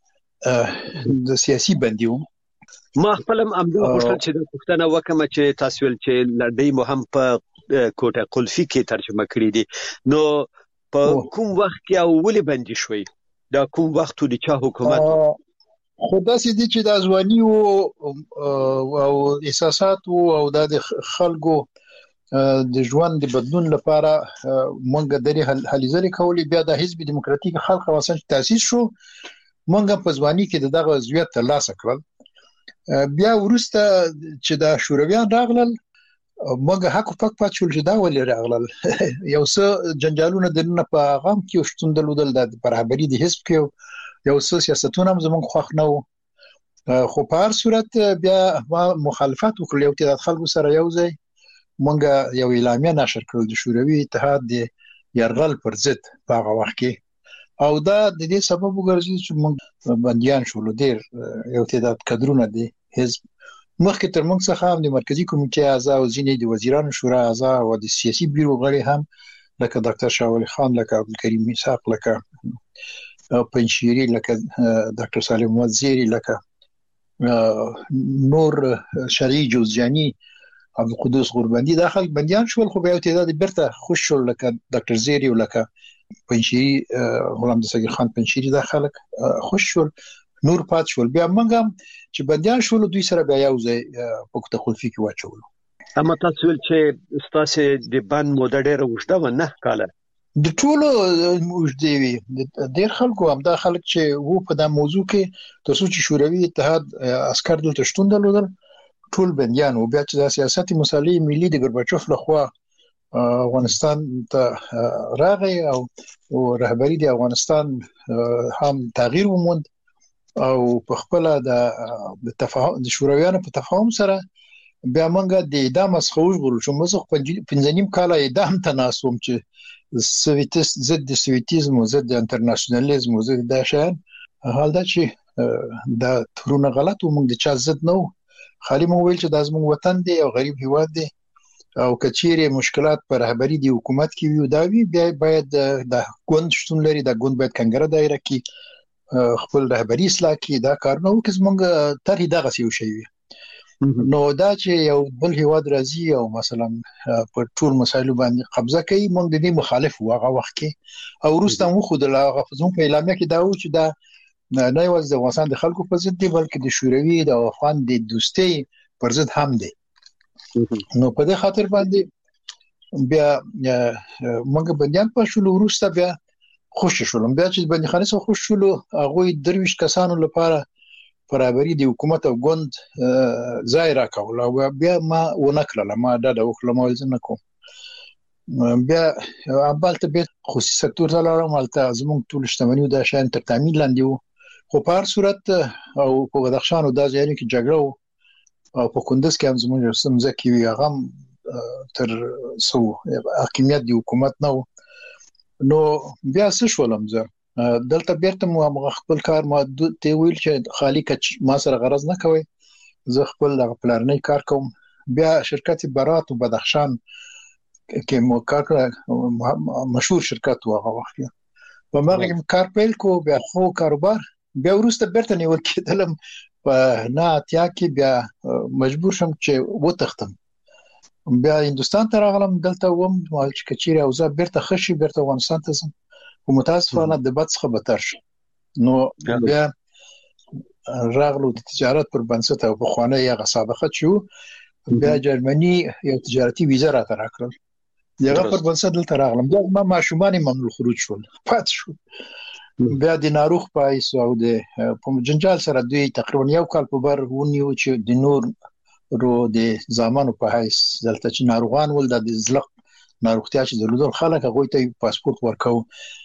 د سیاسي بندي وم. ما خپلم امدو غوښتل چې د پښتنه وکم چې تاسو ول چې لړۍ مو هم په کوټه قلفي کې ترجمه کړې دي، نو په کوم وخت کې او ولې بندي شوي؟ دا کوم وخت د چا حکومت؟ خو داسې دي چې د ځواني او احساسات او د خلکو د ژوند د بدلون لپاره مونږ درې هلې ځلې کولې. بیا د حزب دیموکراتیک خلق اوسن تاسیس شو، مونږ په ځواني کې دغه عضویت ترلاسه کړل. بیا ورسته چې د شورویان راغلل مونږ حق پک پاتول چې دا ولې راغلل یو څه جنجالونه دنه په غام کې شتون دلودل د برابرۍ د حزب کې یو څه سیاستونه هم زمونږ خوښ نه وو. خو په هر صورت بیا مخالفت وکړل. یو تعداد خلکو سره یو ځای مونږ یو اعلامیه نشر کړل د شوروي اتحاد د یرغل پر ضد په هغه وخت کې او دا د دې سبب وګرځي چې مونږ بنديان شول. ډیر یو تعداد کډرونه دي حزب مخکې تر موږ څخه هم د مرکزی کمیټې اعضا او ځینې د وزیرانو شورا اعضا او د سیاسي بیرو غړي هم لکه ډاکټر شاه ولی خان، لکه عبدالکریم میثاق، لکه پنشیری، لکه ډاکټر سالم وزیری، لکه نور شریع جوزجانی، عبدالقدوس غوربندي. دا خلک بنديان شول، خو بیا تعداد برته خوش شول، لکه ډاکټر زیری او لکه پنشیری، غلام دستگیر خان پنشیری. دا خلک خوش شول، نور پات شول. بیا موږ هم چې بنديان شول دوی سره بیا یو ځای په کوټه خلفي کې واچولو. اما تاسو ول چې ستاسو د بند موده ډېره اوږده و، 9 کاله. د ټولو اوږدې وي. ډېر خلکو هم دا خلک چې وو په دا موضوع کې تاسو چې شوروي اتحاد عسكر دلته شتون درلودل، ټول بنديان وو. بیا چې د سیاست مصالح ملي د ګورباچوف لخوا افغانستان ته راغی او رهبری د افغانستان هم تغییر وموند او په خپل د تفاهم د شورویانو په تفاهم سره بیا موږ د اعدام څخه وژغورل شو. موږ 15 کال اعدام ته ناسوم چې سویتیست ضد د سویتیزم او ضد د انټرنیشنالیزم او ضد د شان حال دا چې دا ترونه غلط و، موږ د چا ضد نه و، خالي مو ویل چې دا زموږ وطن دی او غریب هیواد دی او کچيري مشکلات پر رهبری دی حکومت کې وي دا وی بیا باید د ګوند شتون لري، د ګوند باید کنګره دایره کې خپل رهبری اصلاح کې دا کار نه وکړي. موږ تر دغه سی شي وي. نو دا چې یو بل هیواد راځي او مثلا په ټول مسایلو باندې قبضه کوي، موږ د دې مخالف و هغه وخت کې او روسته مو خو د غفزون په اعلامیه کې دا و چې دا نه یوازې د افغانستان د خلکو په ضد دی بلکې د شوروي د افغان د دوستۍ پر ضد هم دی. نو په دې خاطر باندې بیا موږ بنديان په شلو روسته بیا خوش شولم. بیا چې بنديخانه سره خوش شولو هغه درویش کسانو لپاره برابرۍ د حکومت او ګوند ځای راکول او بیا ما ونکړل، ما دا د وکړم ولزم نکوم. بیا عبالته به خصوصي سکتور ته لاړم، البته زموږ ټول شتمنۍ د شان تر تامین لاندې وو، خو په هر صورت او په بدخشان او د ځایونو کې جګړه وو او په کندز کې هم زموږ سمځکې وی هغه تر سو حاکمیت دی حکومت نه و. نو بیا څه شولم زه دلته بیرته مو خپل کار ما ته ویل چې خالی کچ ما سره غرض نه کوي، زه خپل د پلانې کار کوم. بیا شرکت برات او بدخشان کې مو کار مشهور شرکت و هغه وخت په مغرب کار پیل کو، بیا خو کاروبار بیا ورسته بیرته نیول کېدلم په نه اتیا کې بیا مجبور شم چې وتختم. بیا هندستان ته راغلم، دلته وم چې کچيري او زه بیرته خشي بیرته افغانستان ته زم، او متاسفانه د بد څخه بدتر شو. نو بیا راغلو د تجارت پر بنسټ او په خوانه یې سابقه شو. بیا جرمني یو تجارتي ویزه راته راکړل، دغه پر بنسټ دلته راغلم. بیا ما ماشومان ممنوع خروج شول، پات شو. بیا د ناروغ پایس او د جنجال سره دوی تقریبا یو کال په بر ونیو چې د نور رو د زمانو په حیث دلته چې ناروغان ول د زلق ناروغتیا چې درلودل خلک هغه ته پاسپورت ورکاو،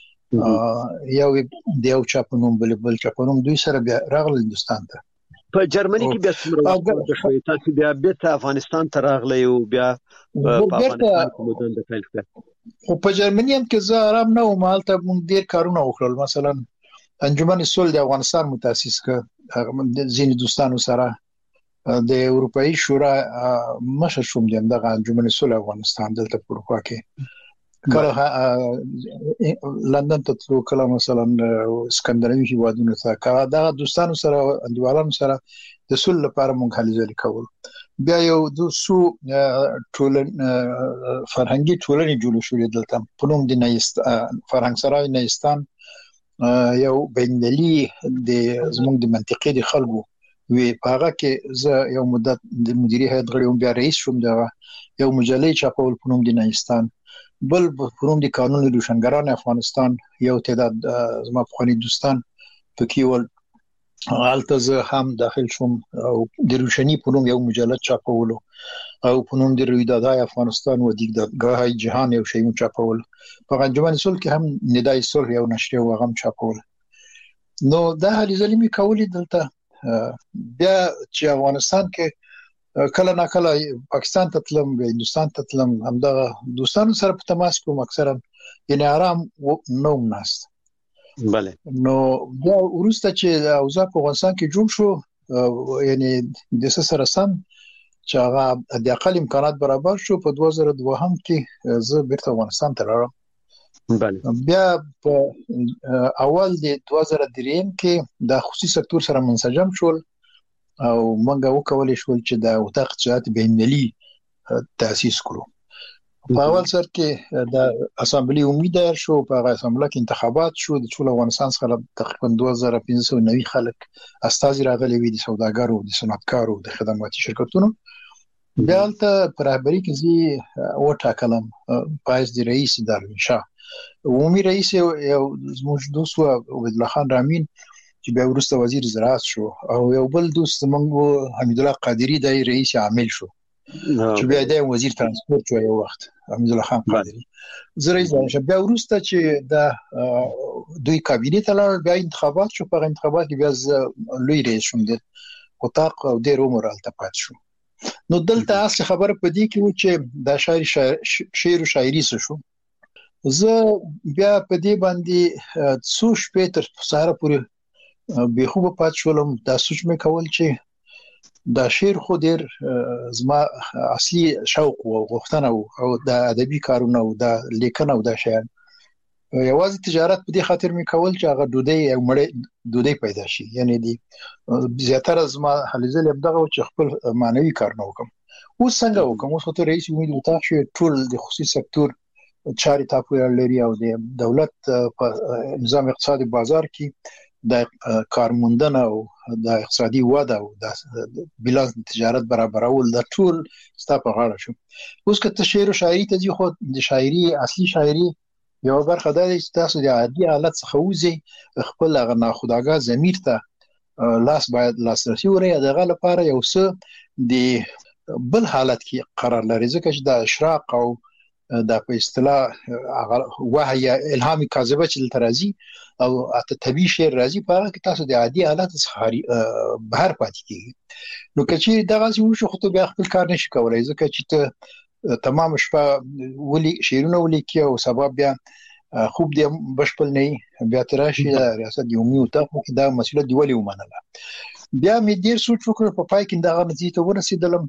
یو دیو چاپنوم بل چاپنوم دوی سره بیا راغله هندستان ته. په جرمني کې بیا څومره شوي تاسو بیا بیرته افغانستان ته راغلی او بیا په افغانستان کې مودن د پیل کړ؟ خو په جرمني هم کې زه آرام نه وم، هلته موږ ډیر کارونه وکړل. مثلا انجمن صلح د افغانستان متأسس کړ ځینې دوستانو سره، د اروپאי شورا مشر شوم دغه انجمن صلح افغانستان دلته په اروپا کې. کله لندن ته تلو، کله مثلا اسکندناوي هیوادونو ته، کله دا دوستانو سره انډیوالانو سره د صلح لپاره مونږ هلې ځلې کول. بیا یو د سو ټولن فرهنګي ټولنې جوړ شوې دلته په نوم د فرهنګ سرای نیستان، یو بینالي د زموږ د منطقې د خلکو وی پاغه کې زه یو مدت د مدیریت هیئت غړی وم، بیا رئیس شوم. دا یو مجله چاپول په نوم د نیستان، بل په نوم د قانون روشنګران افغانستان، یو تعداد زما په دوستان پکې ول. حالته زه هم داخل شوم او د روشنی په نوم یو مجله چاپولو او په نوم د رویدادهای افغانستان و دیدگاه جهان یو شی چاپول. په انجمن صلح کې هم ندای صلح یو نشریه و هغه چاپول. نو دا هلې ځلې مې کولې دلته. بیا چې افغانستان کې کله نا کله پاکستان ته تلم، بیا هندستان ته تلم، همدغه دوستانو سره په تماس کوم، اکثرا یعنی آرام نوم ناست. بله. نو بیا وروسته چې اوضاع په افغانستان کې جوړ شو، یعنی د سره سم چې هغه د اقل امکانات برابر شو، په 2002 کې زه بیرته افغانستان ته راغلم. بیا په اول د 2003 کې د خصوصي سکتور سره منسجم شول او موږ وکولای شو چې د وطاق اقتصاد بینالمللي تاسیس کړو. په اول سر کې د اسامبلی امیدوار شو، په اسامبلی کې انتخابات شو، د ټول افغانستان څخه تقریبا 2590 خلک استازي راغلي وي، د سوداګرو، د صنعتکارو، د خدماتي شرکتونو. بیا ته پر رهبری کې زی وټاکلم پایز د رئیس دارالانشاء عمومي رئیس یو زموږ دوست عبد الله خان رامین چې بیا وروسته وزیر زراعت شو، او یو بل دوست زموږ حمید الله قادری د رئیس عامل شو چې بیا د وزیر ترانسپورت شو یو وخت حمید الله خان قادری. زه رئیس دارالانشاء بیا وروسته چې د دوی کابینه ته لاړ، بیا انتخابات شو. په انتخابات کې بیا لوی رئیس شوم د وطاق او د رومر التپات شو. نو دلته اصل خبره پدې کې و چې د شعر او شاعري شو. زه بیا پدې باندې څو شپې تر سهار پورې به خوب پات شولم. دا سوچ مې کول چې دا شعر خو ډیر زما اصلي شوق او غوښتنه او د ادبي کارونه او د لیکنه او د شعر یوازې تجارت په دې خاطر مې کول چې هغه ډوډۍ پیدا شي، یعنی دی زیاتره زما حلزل ابدغه چې خپل معنوي کارونه وکم. اوس څنګه وکم؟ اوس ته رئیس امید وتا شي ټول د خصوصي سکتور چاري تاسو لري او د دولت په نظام اقتصادي بازار کې د کارموندنه او د اقتصادي وده او د بیلانس تجارت برابرول د ټول ستاسو په غاړه شو. اوس که شعر او شاعري ته ځي، خو د شاعري اصلي شاعري یو برخه ده چې تاسو د عادي حالت څخه وځي، خپل هغه ناخودآګاه ضمیر ته لاس باید لاسرسي وري. دغه لپاره یو څه د بل حالت کې قرار لري، ځکه چې د اشراق او د په اصطلاح وحی الهامي کاذبه چې ترازی او اته طبيعي شعر راځي، په هغه کې تاسو د عادي حالت څخه بهر پاتې کیږي. نو کچې دغه څه شو، خو ته بیا خپل کار نشي کولای، ځکه چې ته تمام شپه ولي شعرونه ولیکي او سبب بیا خوب دې بشپل نه بیا تراشي ریاست یومي او ته دا مسله دی ولي ومنله. بیا مې ډیر سوچ وکړ، په پای کې دغه نتیجه ته ورسېدلم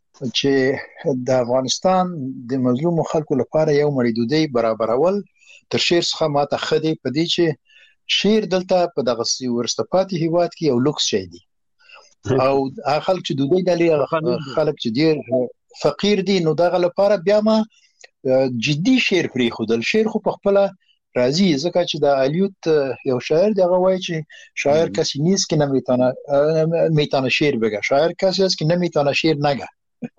چې د افغانستان د مظلوم خلکو لپاره یو مړیدودي برابرول تر شعر څخه ماته خدي پدې چې شعر دلته په دغه ورستپاتې هیواد کې یو لوکس شي دي، او خلک چې دوی دالي خلک چې ډیر فقیر دي. نو دغه لپاره بیا ما جدي شعر پرې خودل. شعر خو په خپل راځي، ځکه چې د الیوت یو شاعر دغه وایي چې شاعر کسی نیست که نمیتونه شعر بگه، شاعر کسی است که نمیتونه شعر نگه.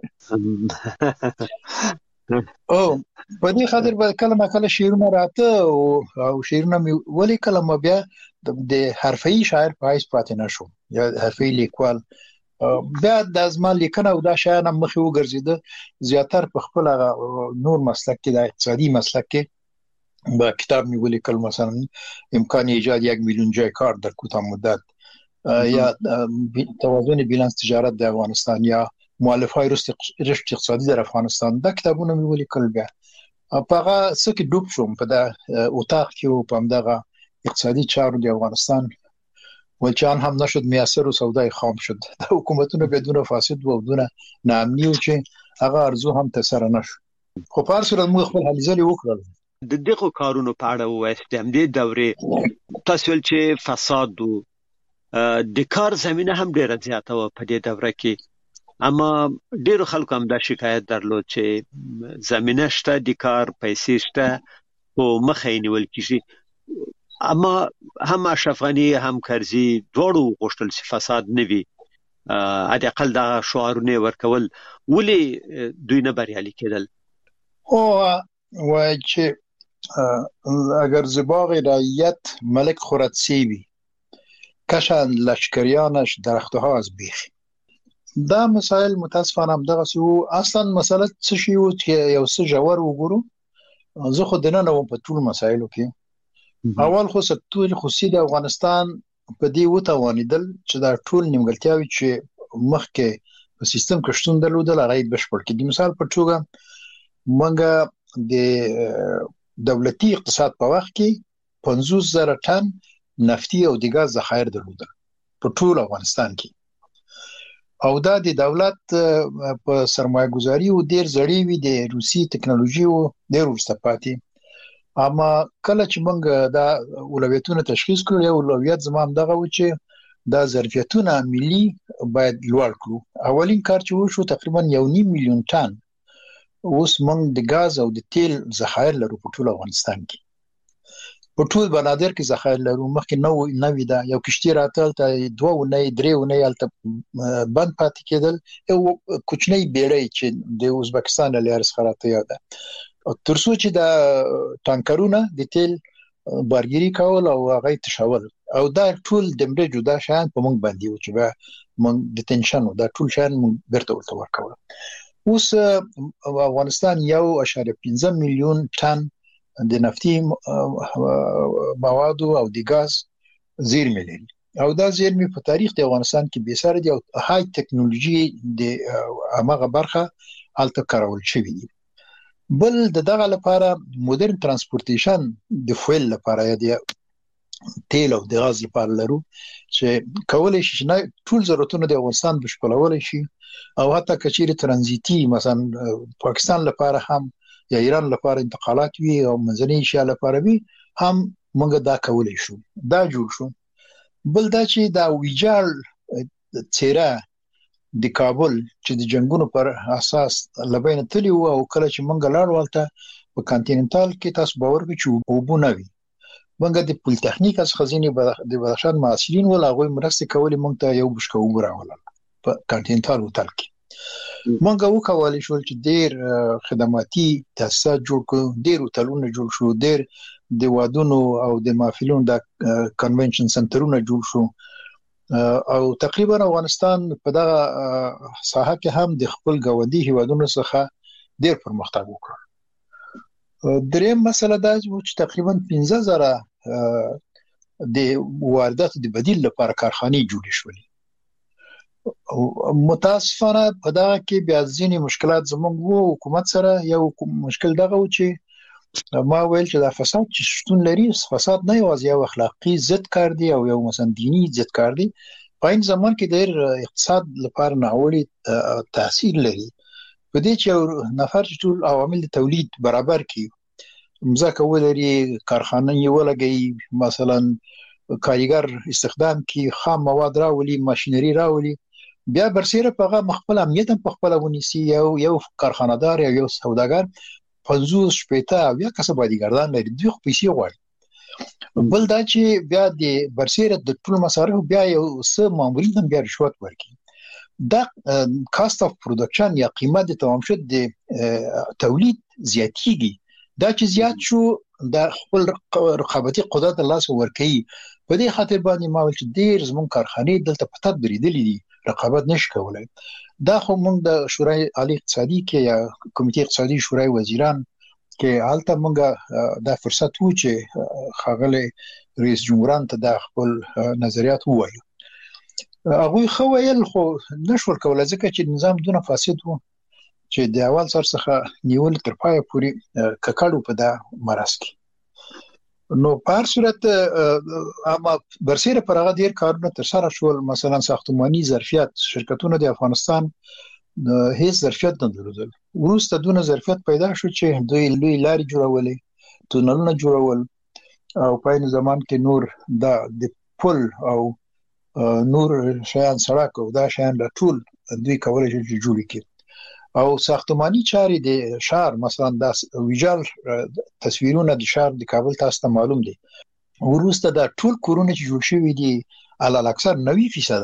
او په دې خاطر به کله کله شعرونه راته او شعرونه مې ولي کله بیا د حرفي شاعر په حیث پاتې نشو یا حرفي لیکوال. بیا د ازما لیکنه او دا شاعر هم مخې وګرځیده زیاتر په خپل نور مسلک کې، د اقتصادي مسلک کې. با کتاب مې ولیکل مثلا امکان ایجاد 1 میلیون جای کار در کوتاه مدت، یا توازن بیلانس تجارت د افغانستان، یا مؤلفه‌های رشد اقتصادی در افغانستان. دا کتابونه مې ولیکل. بیا په هغه څه کې ډوب شوم په دا اتاق کې او په همدغه اقتصادي چارو د افغانستان ولچان هم نشد میسر او سودای خام شد. د حکومتونو بدون فاسد و بدون ناامنی او چې هغه ارزو هم تسره نشو. خو په هر صورت موږ خپل حلیزلې وکړل. د دغه کارونو په اړه وایست هم د دورې تاسو چې فساد او د کار زمينه هم ډیره زیاته و په دې دوره کې، اما ډیرو خلکو هم دا شکایت درلود چې زمينه شته، د کار پیسې شته او مخه نیول کیږي. اما هم اشرف غنی هم کرزي دواړو غوښتل چې فساد نه وي، اته اقل دا شعارونه ورکول، ولې دوی نه بریالي کېدل؟ او وای چې اگر زباغ رعیت ملک خورد سیبی کشن لشکریانش درخته ها از بیخ. دا مسائل متاسفانه هم دغه سو اصلا مسله څه شی و چې یو څه جوړ وګورو. زه خو دنه نو په ټول مسایلو کې اول خو سکتور خصوصي د افغانستان په دې وتوانیدل چې دا ټول نیمګړتیاوي چې مخکې په سیستم کې شتون درلودل هغه بشپړ کړي. مثال په توګه موږ د دولتي اقتصاد په وخت کې 50000 ټن نفتي او د غاز ذخایر درلودل په ټول افغانستان کې، او دا د دولت په سرمایه گذاري او ډیر زړې وي د روسي ټکنالوژي او ډیر ورسته پاتې. اما کله چې موږ دا اولویتونه تشخیص کړو یو اولویت زمام دغه و چې دا ظرفیتونه ملي باید لوړ کړو. اولین کار چې وشو تقریبا 1.5 میلیون ټن اوس موږ د غاز او د تیل ذخایر لرو په ټول افغانستان کې. په ټول بنادر کې ذخایر لرو. مخکې نوې دا یو کشتۍ راتل ته 2 ونې 3 ونې الته بند پاتې کېدل. یو کوچنی بیړۍ چې د ازبکستان له لارې څخه راته یاده ترڅو چې دا ټانکرونه د تیل بارګيري کول او هغه تشول او دا ټول د مړي جدا شان په موږ باندې و چې موږ د تنشن دا ټول شان موږ برته ورکول. اوس افغانستان 1.5 میلیون ټن د نفتي موادو او د غاز زیرمې لري او دا زیرمې په تاریخ د افغانستان کې به سره دی او های ټکنالوژي د هغه برخه الته کارول شوې دي. بل دغه لپاره مدرن ترانسپورتیشن د فویل لپاره یا تیل او د غاز لپاره لرو چې کولای شي نه ټول ضرورتونه د افغانستان بشپړول شي او حتی کچېری ترانزیتي مثلا پاکستان لپاره هم یا ایران لپاره انتقالات وي او منځنۍ ایشیا لپاره وي هم موږ دا کولای شو. دا جوړ شو. بل دا چې دا ویجاړ څیره د کابل چې د جنگونو پر اساس لبین تلی او کله چې موږ لاړ ولته په کانټیننټال کې تاسو باور کوئ چې وبونه وي موږ د پول تخنیک از خزینه د بدخشان معاصرین ول هغه مرسته کولې موږ ته یو بشکو وراول په کانټیننټال هوټل کې موږ وکولای شو چې ډیر خدماتي تاسیسات جوړ کړو ډیر هوټلونه جوړ شو ډیر د وادونو او د محفلونو د کنونشن سنټرونه جوړ شو او تقریبا افغانستان په دغه ساحه کې هم د خپل ګاونډي هیوادونو څخه ډیر پرمختګ وکړ. دریم مسله دا چې تقریبا 15000 د واردات د بدیل لپاره کارخانې جوړې شولې. متاسفانه په دغه کې بیا ځینې مشکلات زموږ حکومت سره یو مشکل دغه و چې ما ویل چې دا فساد چې شتون لري فساد نه یوازې یو اخلاقی ضد کار دی او یو مثلا دینی ضد کار دی په این زمان کې ډېر اقتصاد لپاره ناوړي تاثیر لري په دې چې نفر ټول عوامل د تولید برابر کړي مزاکه ولري کارخانه یې ولګي مثلا کارګر استخدام کړي خام مواد راولي ماشينري راولي بیا برسیره په مخبل امنیت په خپل ونیسي یو کارخانه‌دار یو سوداګر 50 شپېته یا کسب باندې لري دوی خو پیسې غواړي. بل دا چې بیا د برسیره د ټول مصارف بیا یو څه مامورین هم بیا رشوت ورکړي. دا کاست اف پروډکشن یا قیمت د تمام شد د تولید زیاتیږي. دا چې زیات شو د خپل رقابتي قدرت الله سره ورکړي. په دې خاطر باندې ما ول چې ډیر زمون کارخانې دلته په تدبیر دي رقابت نشي کولای. دا خو موږ د شورای عالی اقتصادي کې یا کمیټې اقتصادي شورای وزیران کې حالته موږ دا فرصت وو چې خاغله رئیس جمهوران ته د خپل نظریات ووایي. هغه خو ویل خو نشول کولای ځکه چې نظام دونه فاسد وو چې د اول سر څخه نیول تر پای پورې ککړو په دا مرز کې. نو په هر صورت اما برسیره پر هغه ډیر کارونه تر سره شول. مثلا ساختماني ظرفیت شرکتونه د افغانستان هیڅ ظرفیت نه درلودل. وروسته دونه ظرفیت پیدا شو چې دوی لوی لارې جوړولې تونلونه جوړول او په این زمان کې نور د پل او نور شیان سړک او دا شیان ټول دوی کولای شي جوړ کړي او ساختماني چاري د شهر مثلا د ویجاړ تصویرونه د شهر د کابل تاسو ته معلوم دي. وروسته د ټول کورونه چې جوړ شوي دي علل اکثر 90%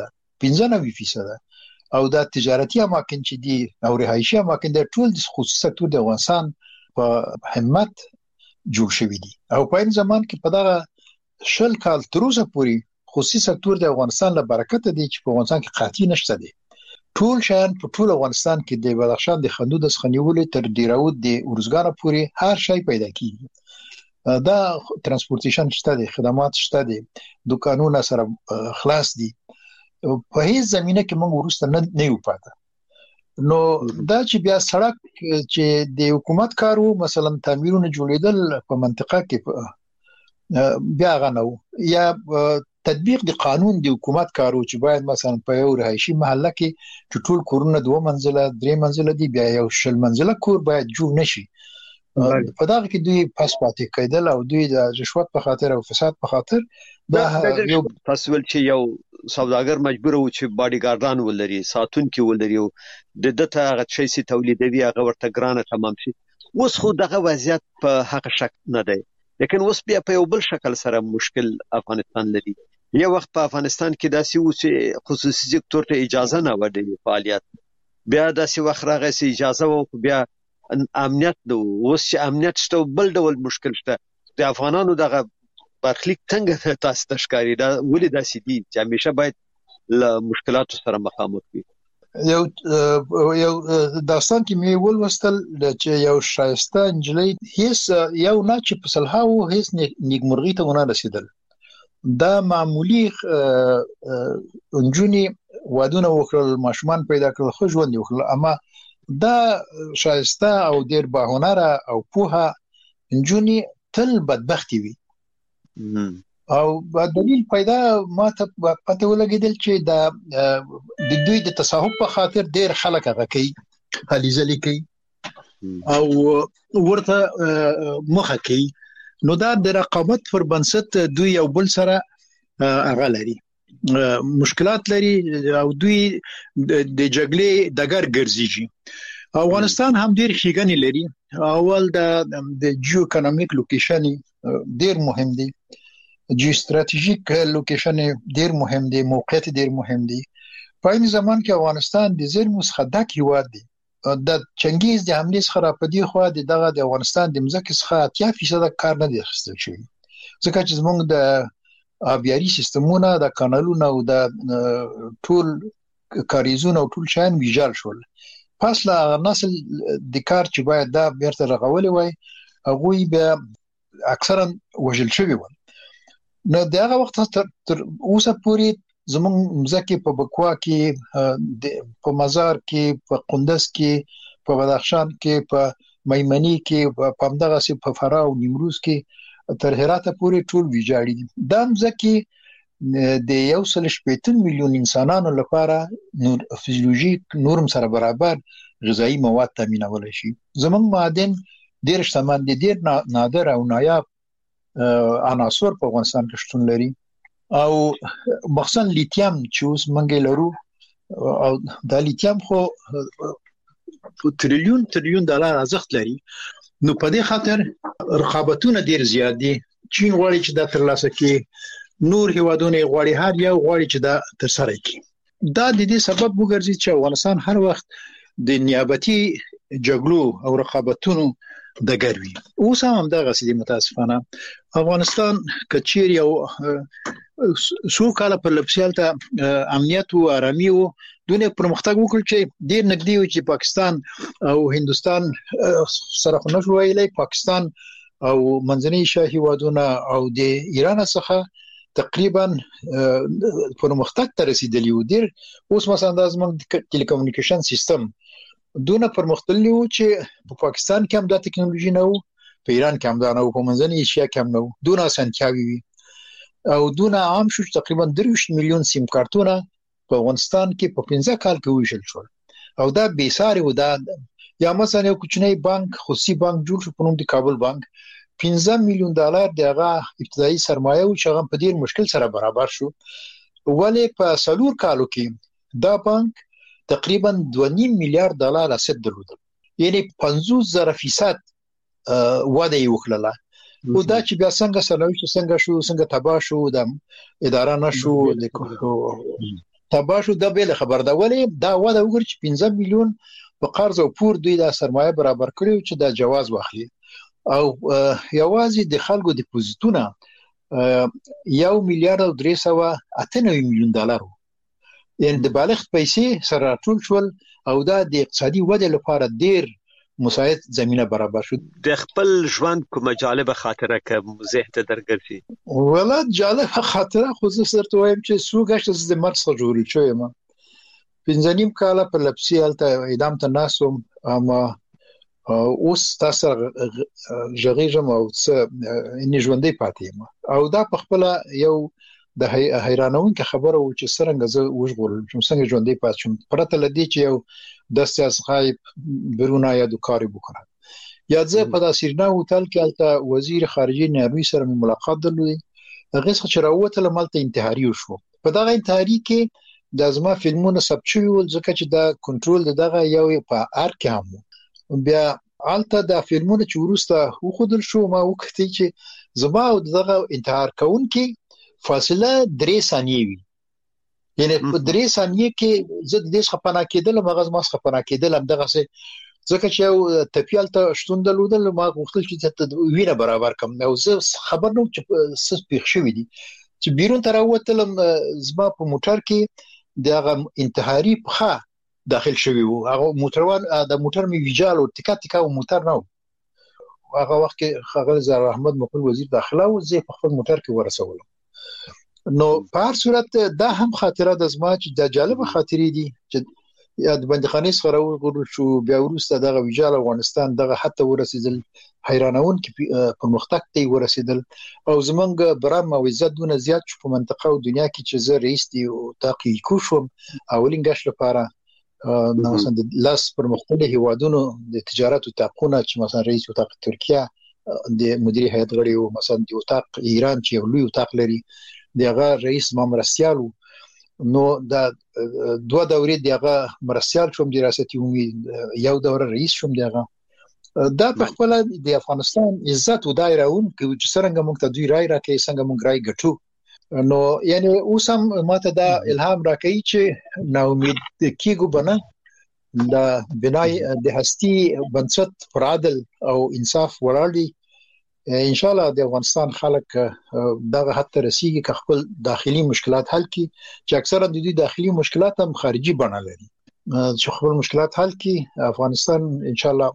95% او د تجارتي اماکن چې دي او رهایشي اماکن د ټول د خصوصي سکتور د افغانستان په همت جوړ شوي دي او په این زمان کې په دغه شل کال تر اوسه پورې خصوصي سکتور د افغانستان له برکت دی چې په افغانستان کې قاطی نشته دي. ټول شان په ټول افغانستان کې د بدخشان د خندود د خنیولې تر ډیراود د ورزګان پورې هر شی پیدا کیږي. دا ترانسپورتیشن شته دي خدمات شته دي دکانونه سره خلاص دي په هیڅ زمينه کې موږ ورسته نه یو پاته. نو دا چې بیا سړک چې د حکومت کارو مثلا تعمیرونه جوړیدل په منطقه کې بیا غنو یا تطبیق د قانون د حکومت کارو چې باید مثلا په یو رهایشي محله کې چې ټول کورونه 2 منزله 3 منزله دي بیا یو شل منزله کور باید جوړ نشي په دغه کې دوی پاس پاتې کېدل او دوی د رشوت په خاطر او فساد په خاطر دا یو تاسو ول چې یو سوداګر مجبور و چې باډي ګاردان ولري ساتونکي ولري د دته هغه شي سي تولیدوي هغه ورته ګرانه تمام شي اوس خو دغه وضعیت په حق شک نه دی لیکن اوس بیا په یو بل شکل سره مشکل افغانستان لري یو وخت په افغانستان کې داسې و چې خصوصي سکتور ته اجازه نه ورډي فعالیت بیا داسې وخت راغی چې اجازه و بیا امنیت نو اوس چې امنیت شته بل ډول مشکل شته د افغانانو دغه برخلیک څنګه تاسو تشکاری دا ولې داسې دي چې همیشه باید له مشکلاتو سره مخامخ وي یو داستان کې مې ولوستل چې یو شایسته انجلۍ هیڅ یو نه چې په صلحاو هیڅ نیکمرغي ته ونه رسیدل دا معمولی انجونی وادونه وکړل ماشومان پیدا کړل خو ژوند وکړل اما دا شایسته او ډیر باهنره او پوها انجونی تل بدبختی وي او دلیل پیدا ما ته پته ولګیدل چې د دوی د تصاحب په خاطر ډیر خلک هغه کوي هلي ځلي کوي او ورته مخه کوي نو دا د رقابت پر بنسټ دوی یو بل سره هغه لري مشکلات لري او دوی د جګړې دګر ګرځي افغانستان هم ډیر ښېګڼې لري اول د جیو اکونومیک لوکیشن ډیر مهم دی جیو استراتیژیک لوکیشن ډیر مهم دی موقعیت ډیر مهم دی په این زمان کې افغانستان د زیرمو څخه ډک هیواد دی د چنګیز د حملې څخه را پدې خو د افغانستان د مځکې څخه 80% کار نه دی اخیستل شوی ځکه چې زموږ د آبیاري سیستمونه د کانالونو او د ټول کاریزونو او ټول شان ویجال شول پس لا نسل د کار چې باید دا بیرته رغولې وای هغه به اکثرا وجل شوی و نو دغه وخت تر اوسه پورې زموږ مځکه په بکوا کې په مزار کې په قندز کې په بدخشان کې په میمنی کې په همدغه سي په فراه او نیمروز کې تر هرات پورې ټول ویجاړي دي دا مځکه د 1.8 میلیون انسانانو لپاره نور فزیولوژیک نورم سره برابر غذایی مواد تامینول شي زموږ معادن ډیر شتمن دي ډیر نادر او نایاب عناصر په افغانستان کې شتون لري او مخصوصا لیتیم چې اوس موږ لرو او د لیتیم خو تریلیون ډالر ارزښت لري نو په دې خاطر رقابتونه ډیر زیات دي چین غواړي چې دا ترلاسه کړي نور هیوادونه غواړي هر یو غواړي چې دا ترسره کړي دا د دې سبب وګرځي چې افغانستان هر وخت د نیابتي جګړو او رقابتونو د ګروي اوس هم دغه سړي متاسفانه افغانستان کچیر یو سو کال پر لپسیالته امنیت او آرامي او دونه پرمختګ وکړ چې ډیر نږدې و چې پاکستان او هندستان سره خو ویلې پاکستان او منځنۍ شاهي هیوادونه او د ایران څخه تقریبا پرمختګ ته رسیدلی و ډیر اوس مثلا د زموږ ټلیکومونیکیشن سیستم دونه پرمختللی و چې په پاکستان کې هم د ټکنالوژي نه و په ایران کې هم دا نه و په منځنۍ ایشیا کې هم نه و دونه اسانتیاوي وي او دونه عام شو تقریبا 3 میلیون سیم کارتونه په افغانستان کې په 15 کال کې ویشل شو او دا بې ساري و دا یا مثلا یو کوچنی بانک خصوصي بانک جوړ شو په نوم د کابل بانک 15 میلیون ډالر دغه ابتدایي سرمایه او چې هغه په ډیر مشکل سره برابر شو ولی په سلور کالو کې دا بانک تقریبا 2.5 میلیارډ ډالر اسید درلود یعنی 50% وده یې وکړه او دا چې بیا څنګه سلوي څنګه تباه شو د اداره نشو د تباه شو د بل خبر دا ولی دا وده وګور چې 15 میلیون په قرض او پور دوی د سرمایه برابر کړو چې دا جواز واخلي او یوازې د خلکو ډیپوزیټونه 1 میلیارډ او 398 میلیون ډالر یعنی د بالغ پیسې سره ټول شول او دا د اقتصادي وده لپاره ډیر مساعد زمينه برابر شو د خپل ژوند کومه جالبه خاطره کوم زه ته درګرځي ولا جالبه خاطره خو زه سره وایم چې سوګشت د مرګ څخه جوړی شوی ما پنځنیم کاله په لپسیالته اعدام ته ناسوم اما اوس تاسو ژغېږم او څه اني ژوندې پاتې ما او دا په خپل یو د حیرانونکو خبره و چې څنګه زه وژغورل چې څنګه ژوندې پاتې شم پرته لدی چې یو د سیاست غایب برونه یا د کاری وکړه یا ځکه په داسیرنا هوټل کې الته وزیر خارجه نروي سره ملاقات درلودي هغه څه چې راوته لملته انتحاري وشو په دغه انتحاري کې د ازما فلمونه سبچوي ول ځکه چې دا کنټرول دغه یو په ار کې هم بیا الته د فلمونه چې ورسته وخدل شو ما وکړتي چې زما او دغه انتحار کون کې فاصله 3 ثانیې وي یعنی په 3 ثانیې کې زه د دې خپنا کېدل مغز ما خپنا کېدل هم دغه څه ځکه چې یو تپیالته شتون درلودل ما غوښتل چې وینه برابر کم او زه خبر نوم چې څه پیښ شوې دي چې بیرون تر وتلم زما په موټر کې دغه انتحاري په داخل شوی وو هغه موټروان د موټر می ویجال او ټیکا ټیکا موټر نو هغه وخت کې خغل زار احمد مقبول وزیر داخله او زه په خپل موټر کې ورسولم نو په هر صورت دا هم خاطره د زما چې د جالب خاطرې دي چې د بندخانې سره ورغلو شو بیا ورسته دغه ویجال افغانستان دغه حتی ورسېدل حیرانون کې پرمختګ ته ورسېدل او زمونږ برام او عزت دونه زیات شو په منطقه او دنیا کې چې زه رئیس دی او تحقیق کوم اولین غش لپاره نو مثلا د لاس پرمختللي هیوادونو د تجارت او تاقونه چې مثلا رئیس او تاق ترکیه د مدیر هیئت غړي او مثلا د تاق ایران چې لوی تاق لري دغه رئیس مامرسیالو نو دا دوه دورې دغه مرسیال شوم د ریاستي امید یو دوره رئیس شوم دغه دا په خپل د افغانستان عزت و دایرهون چې څنګه موږ ته دوی رائے راکې څنګه موږ رائے ګټو نو یعنی اوسم ماته دا الهام راکې چې نا امید کیګو بنه دا بنای د هستی بنسټ پر عدل او انصاف وړاندې ان شاء الله د افغانستان خلک دغه حد ته رسیږي چې خپل داخلي مشکلات حل کړي چې اکثره د دې داخلي مشکلات هم خارجي بڼه لري چې خپل مشکلات حل کړي افغانستان ان شاء الله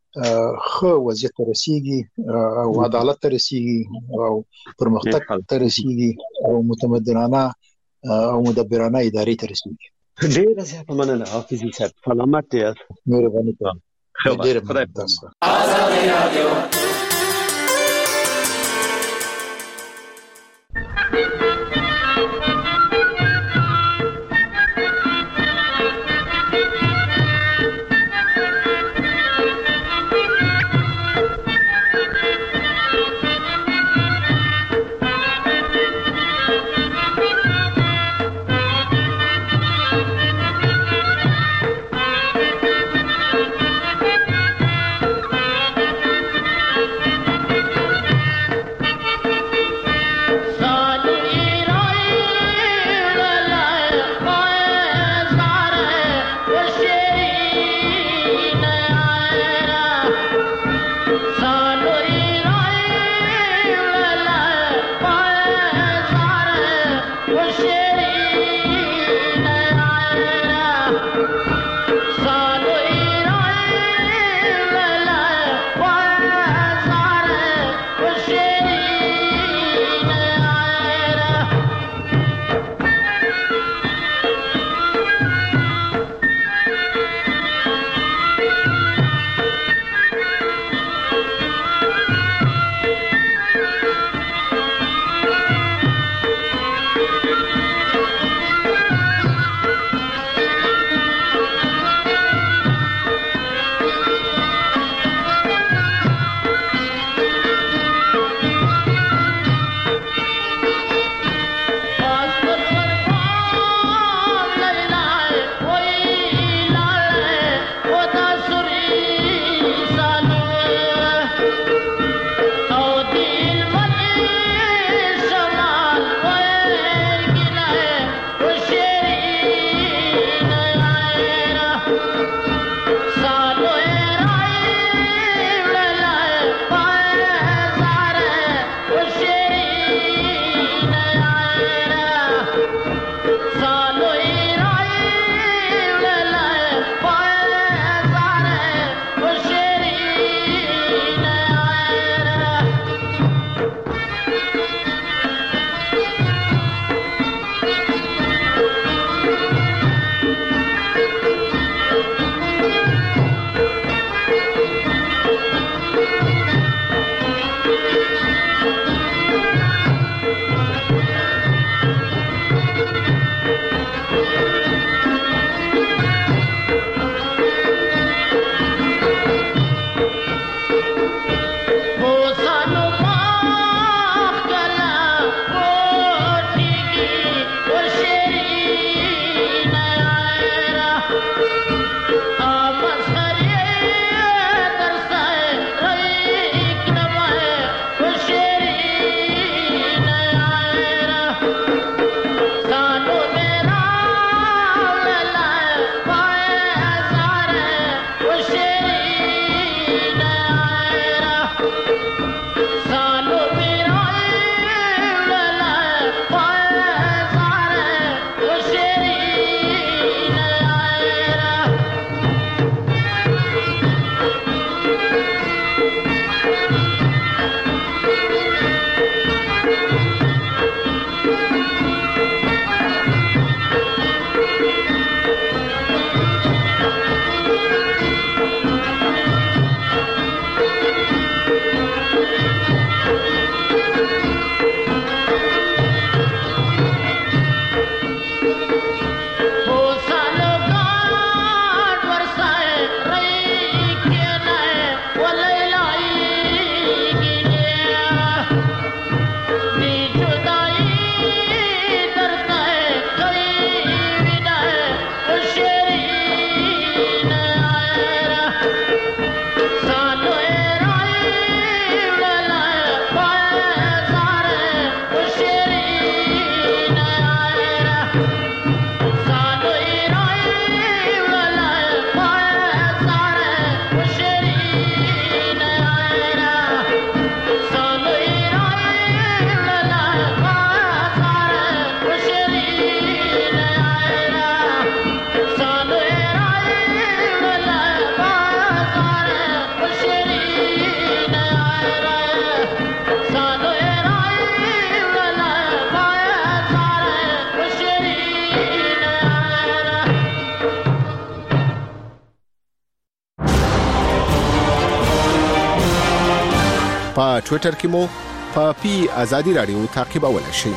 خو وضعیت ته رسیږي او عدالت ته رسیږي او پرمختګ ته رسیږي او متمدنانه او مدبرانه ادارې ته رسیږي ډېر زیات مننه حافظ صاحب سلامت یاست مهرباني کوم ډېر خدای پاک آزادی رادیو په ټوئیټر کې مو په پی ازادي رادیو تعقیبولای شئ.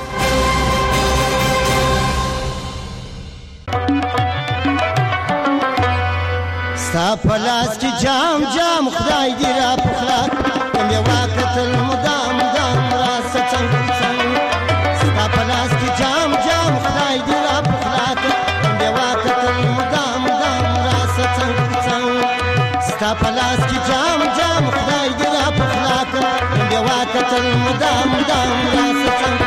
ستا په لاس کې جام جام خدای دې را پخلا مې واکتل مدام مدام راسه څنګه څنګه ستا په لاس کې جام جام خدای دې را پخلا مې واکتل مدام مدام راسه څنګه څنګه ستا په لاس کې جام جام خدای دې را پخلا مې واکتل مدام مدام راسه څنګه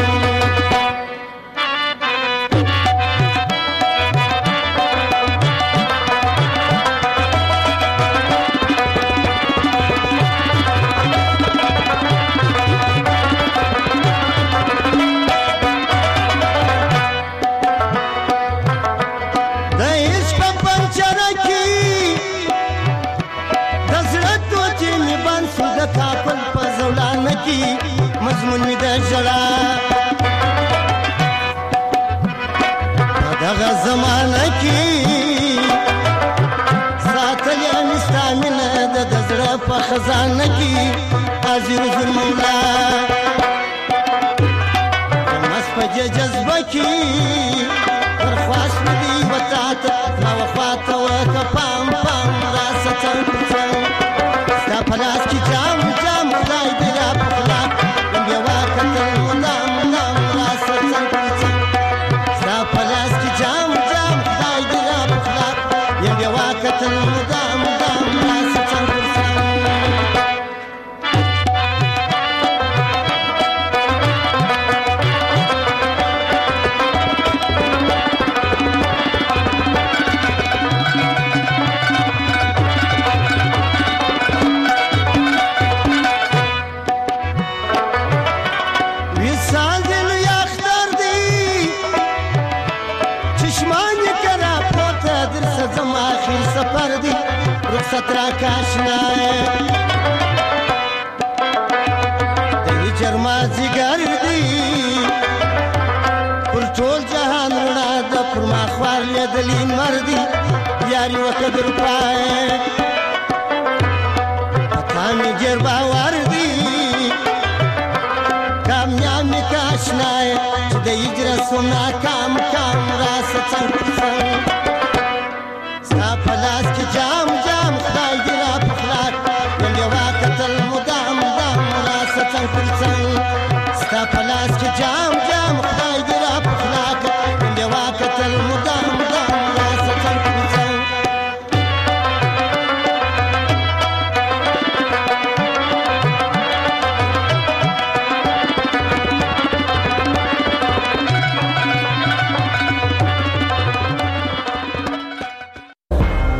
مضمون می د ژړا دغه زمانه کې ساتلې مستامنه د زړه په خزانه کې حاضر ظلم مولا مس په جذبه کې ورخواس دې وتا ته نو خواته وکپام پام راسه څنګه ستا په لاس کې جام جام خدای دې را پخلا سترا کاشنا دې جرمازي ګرځي پر ټول جهان رڼا د پر ما خوار لیدلې مردي یاري وقدر پای پتا می ګر باور دي کامیاب می کاشنا دې اجرا سنا کام کام راس څنګه سا پلاس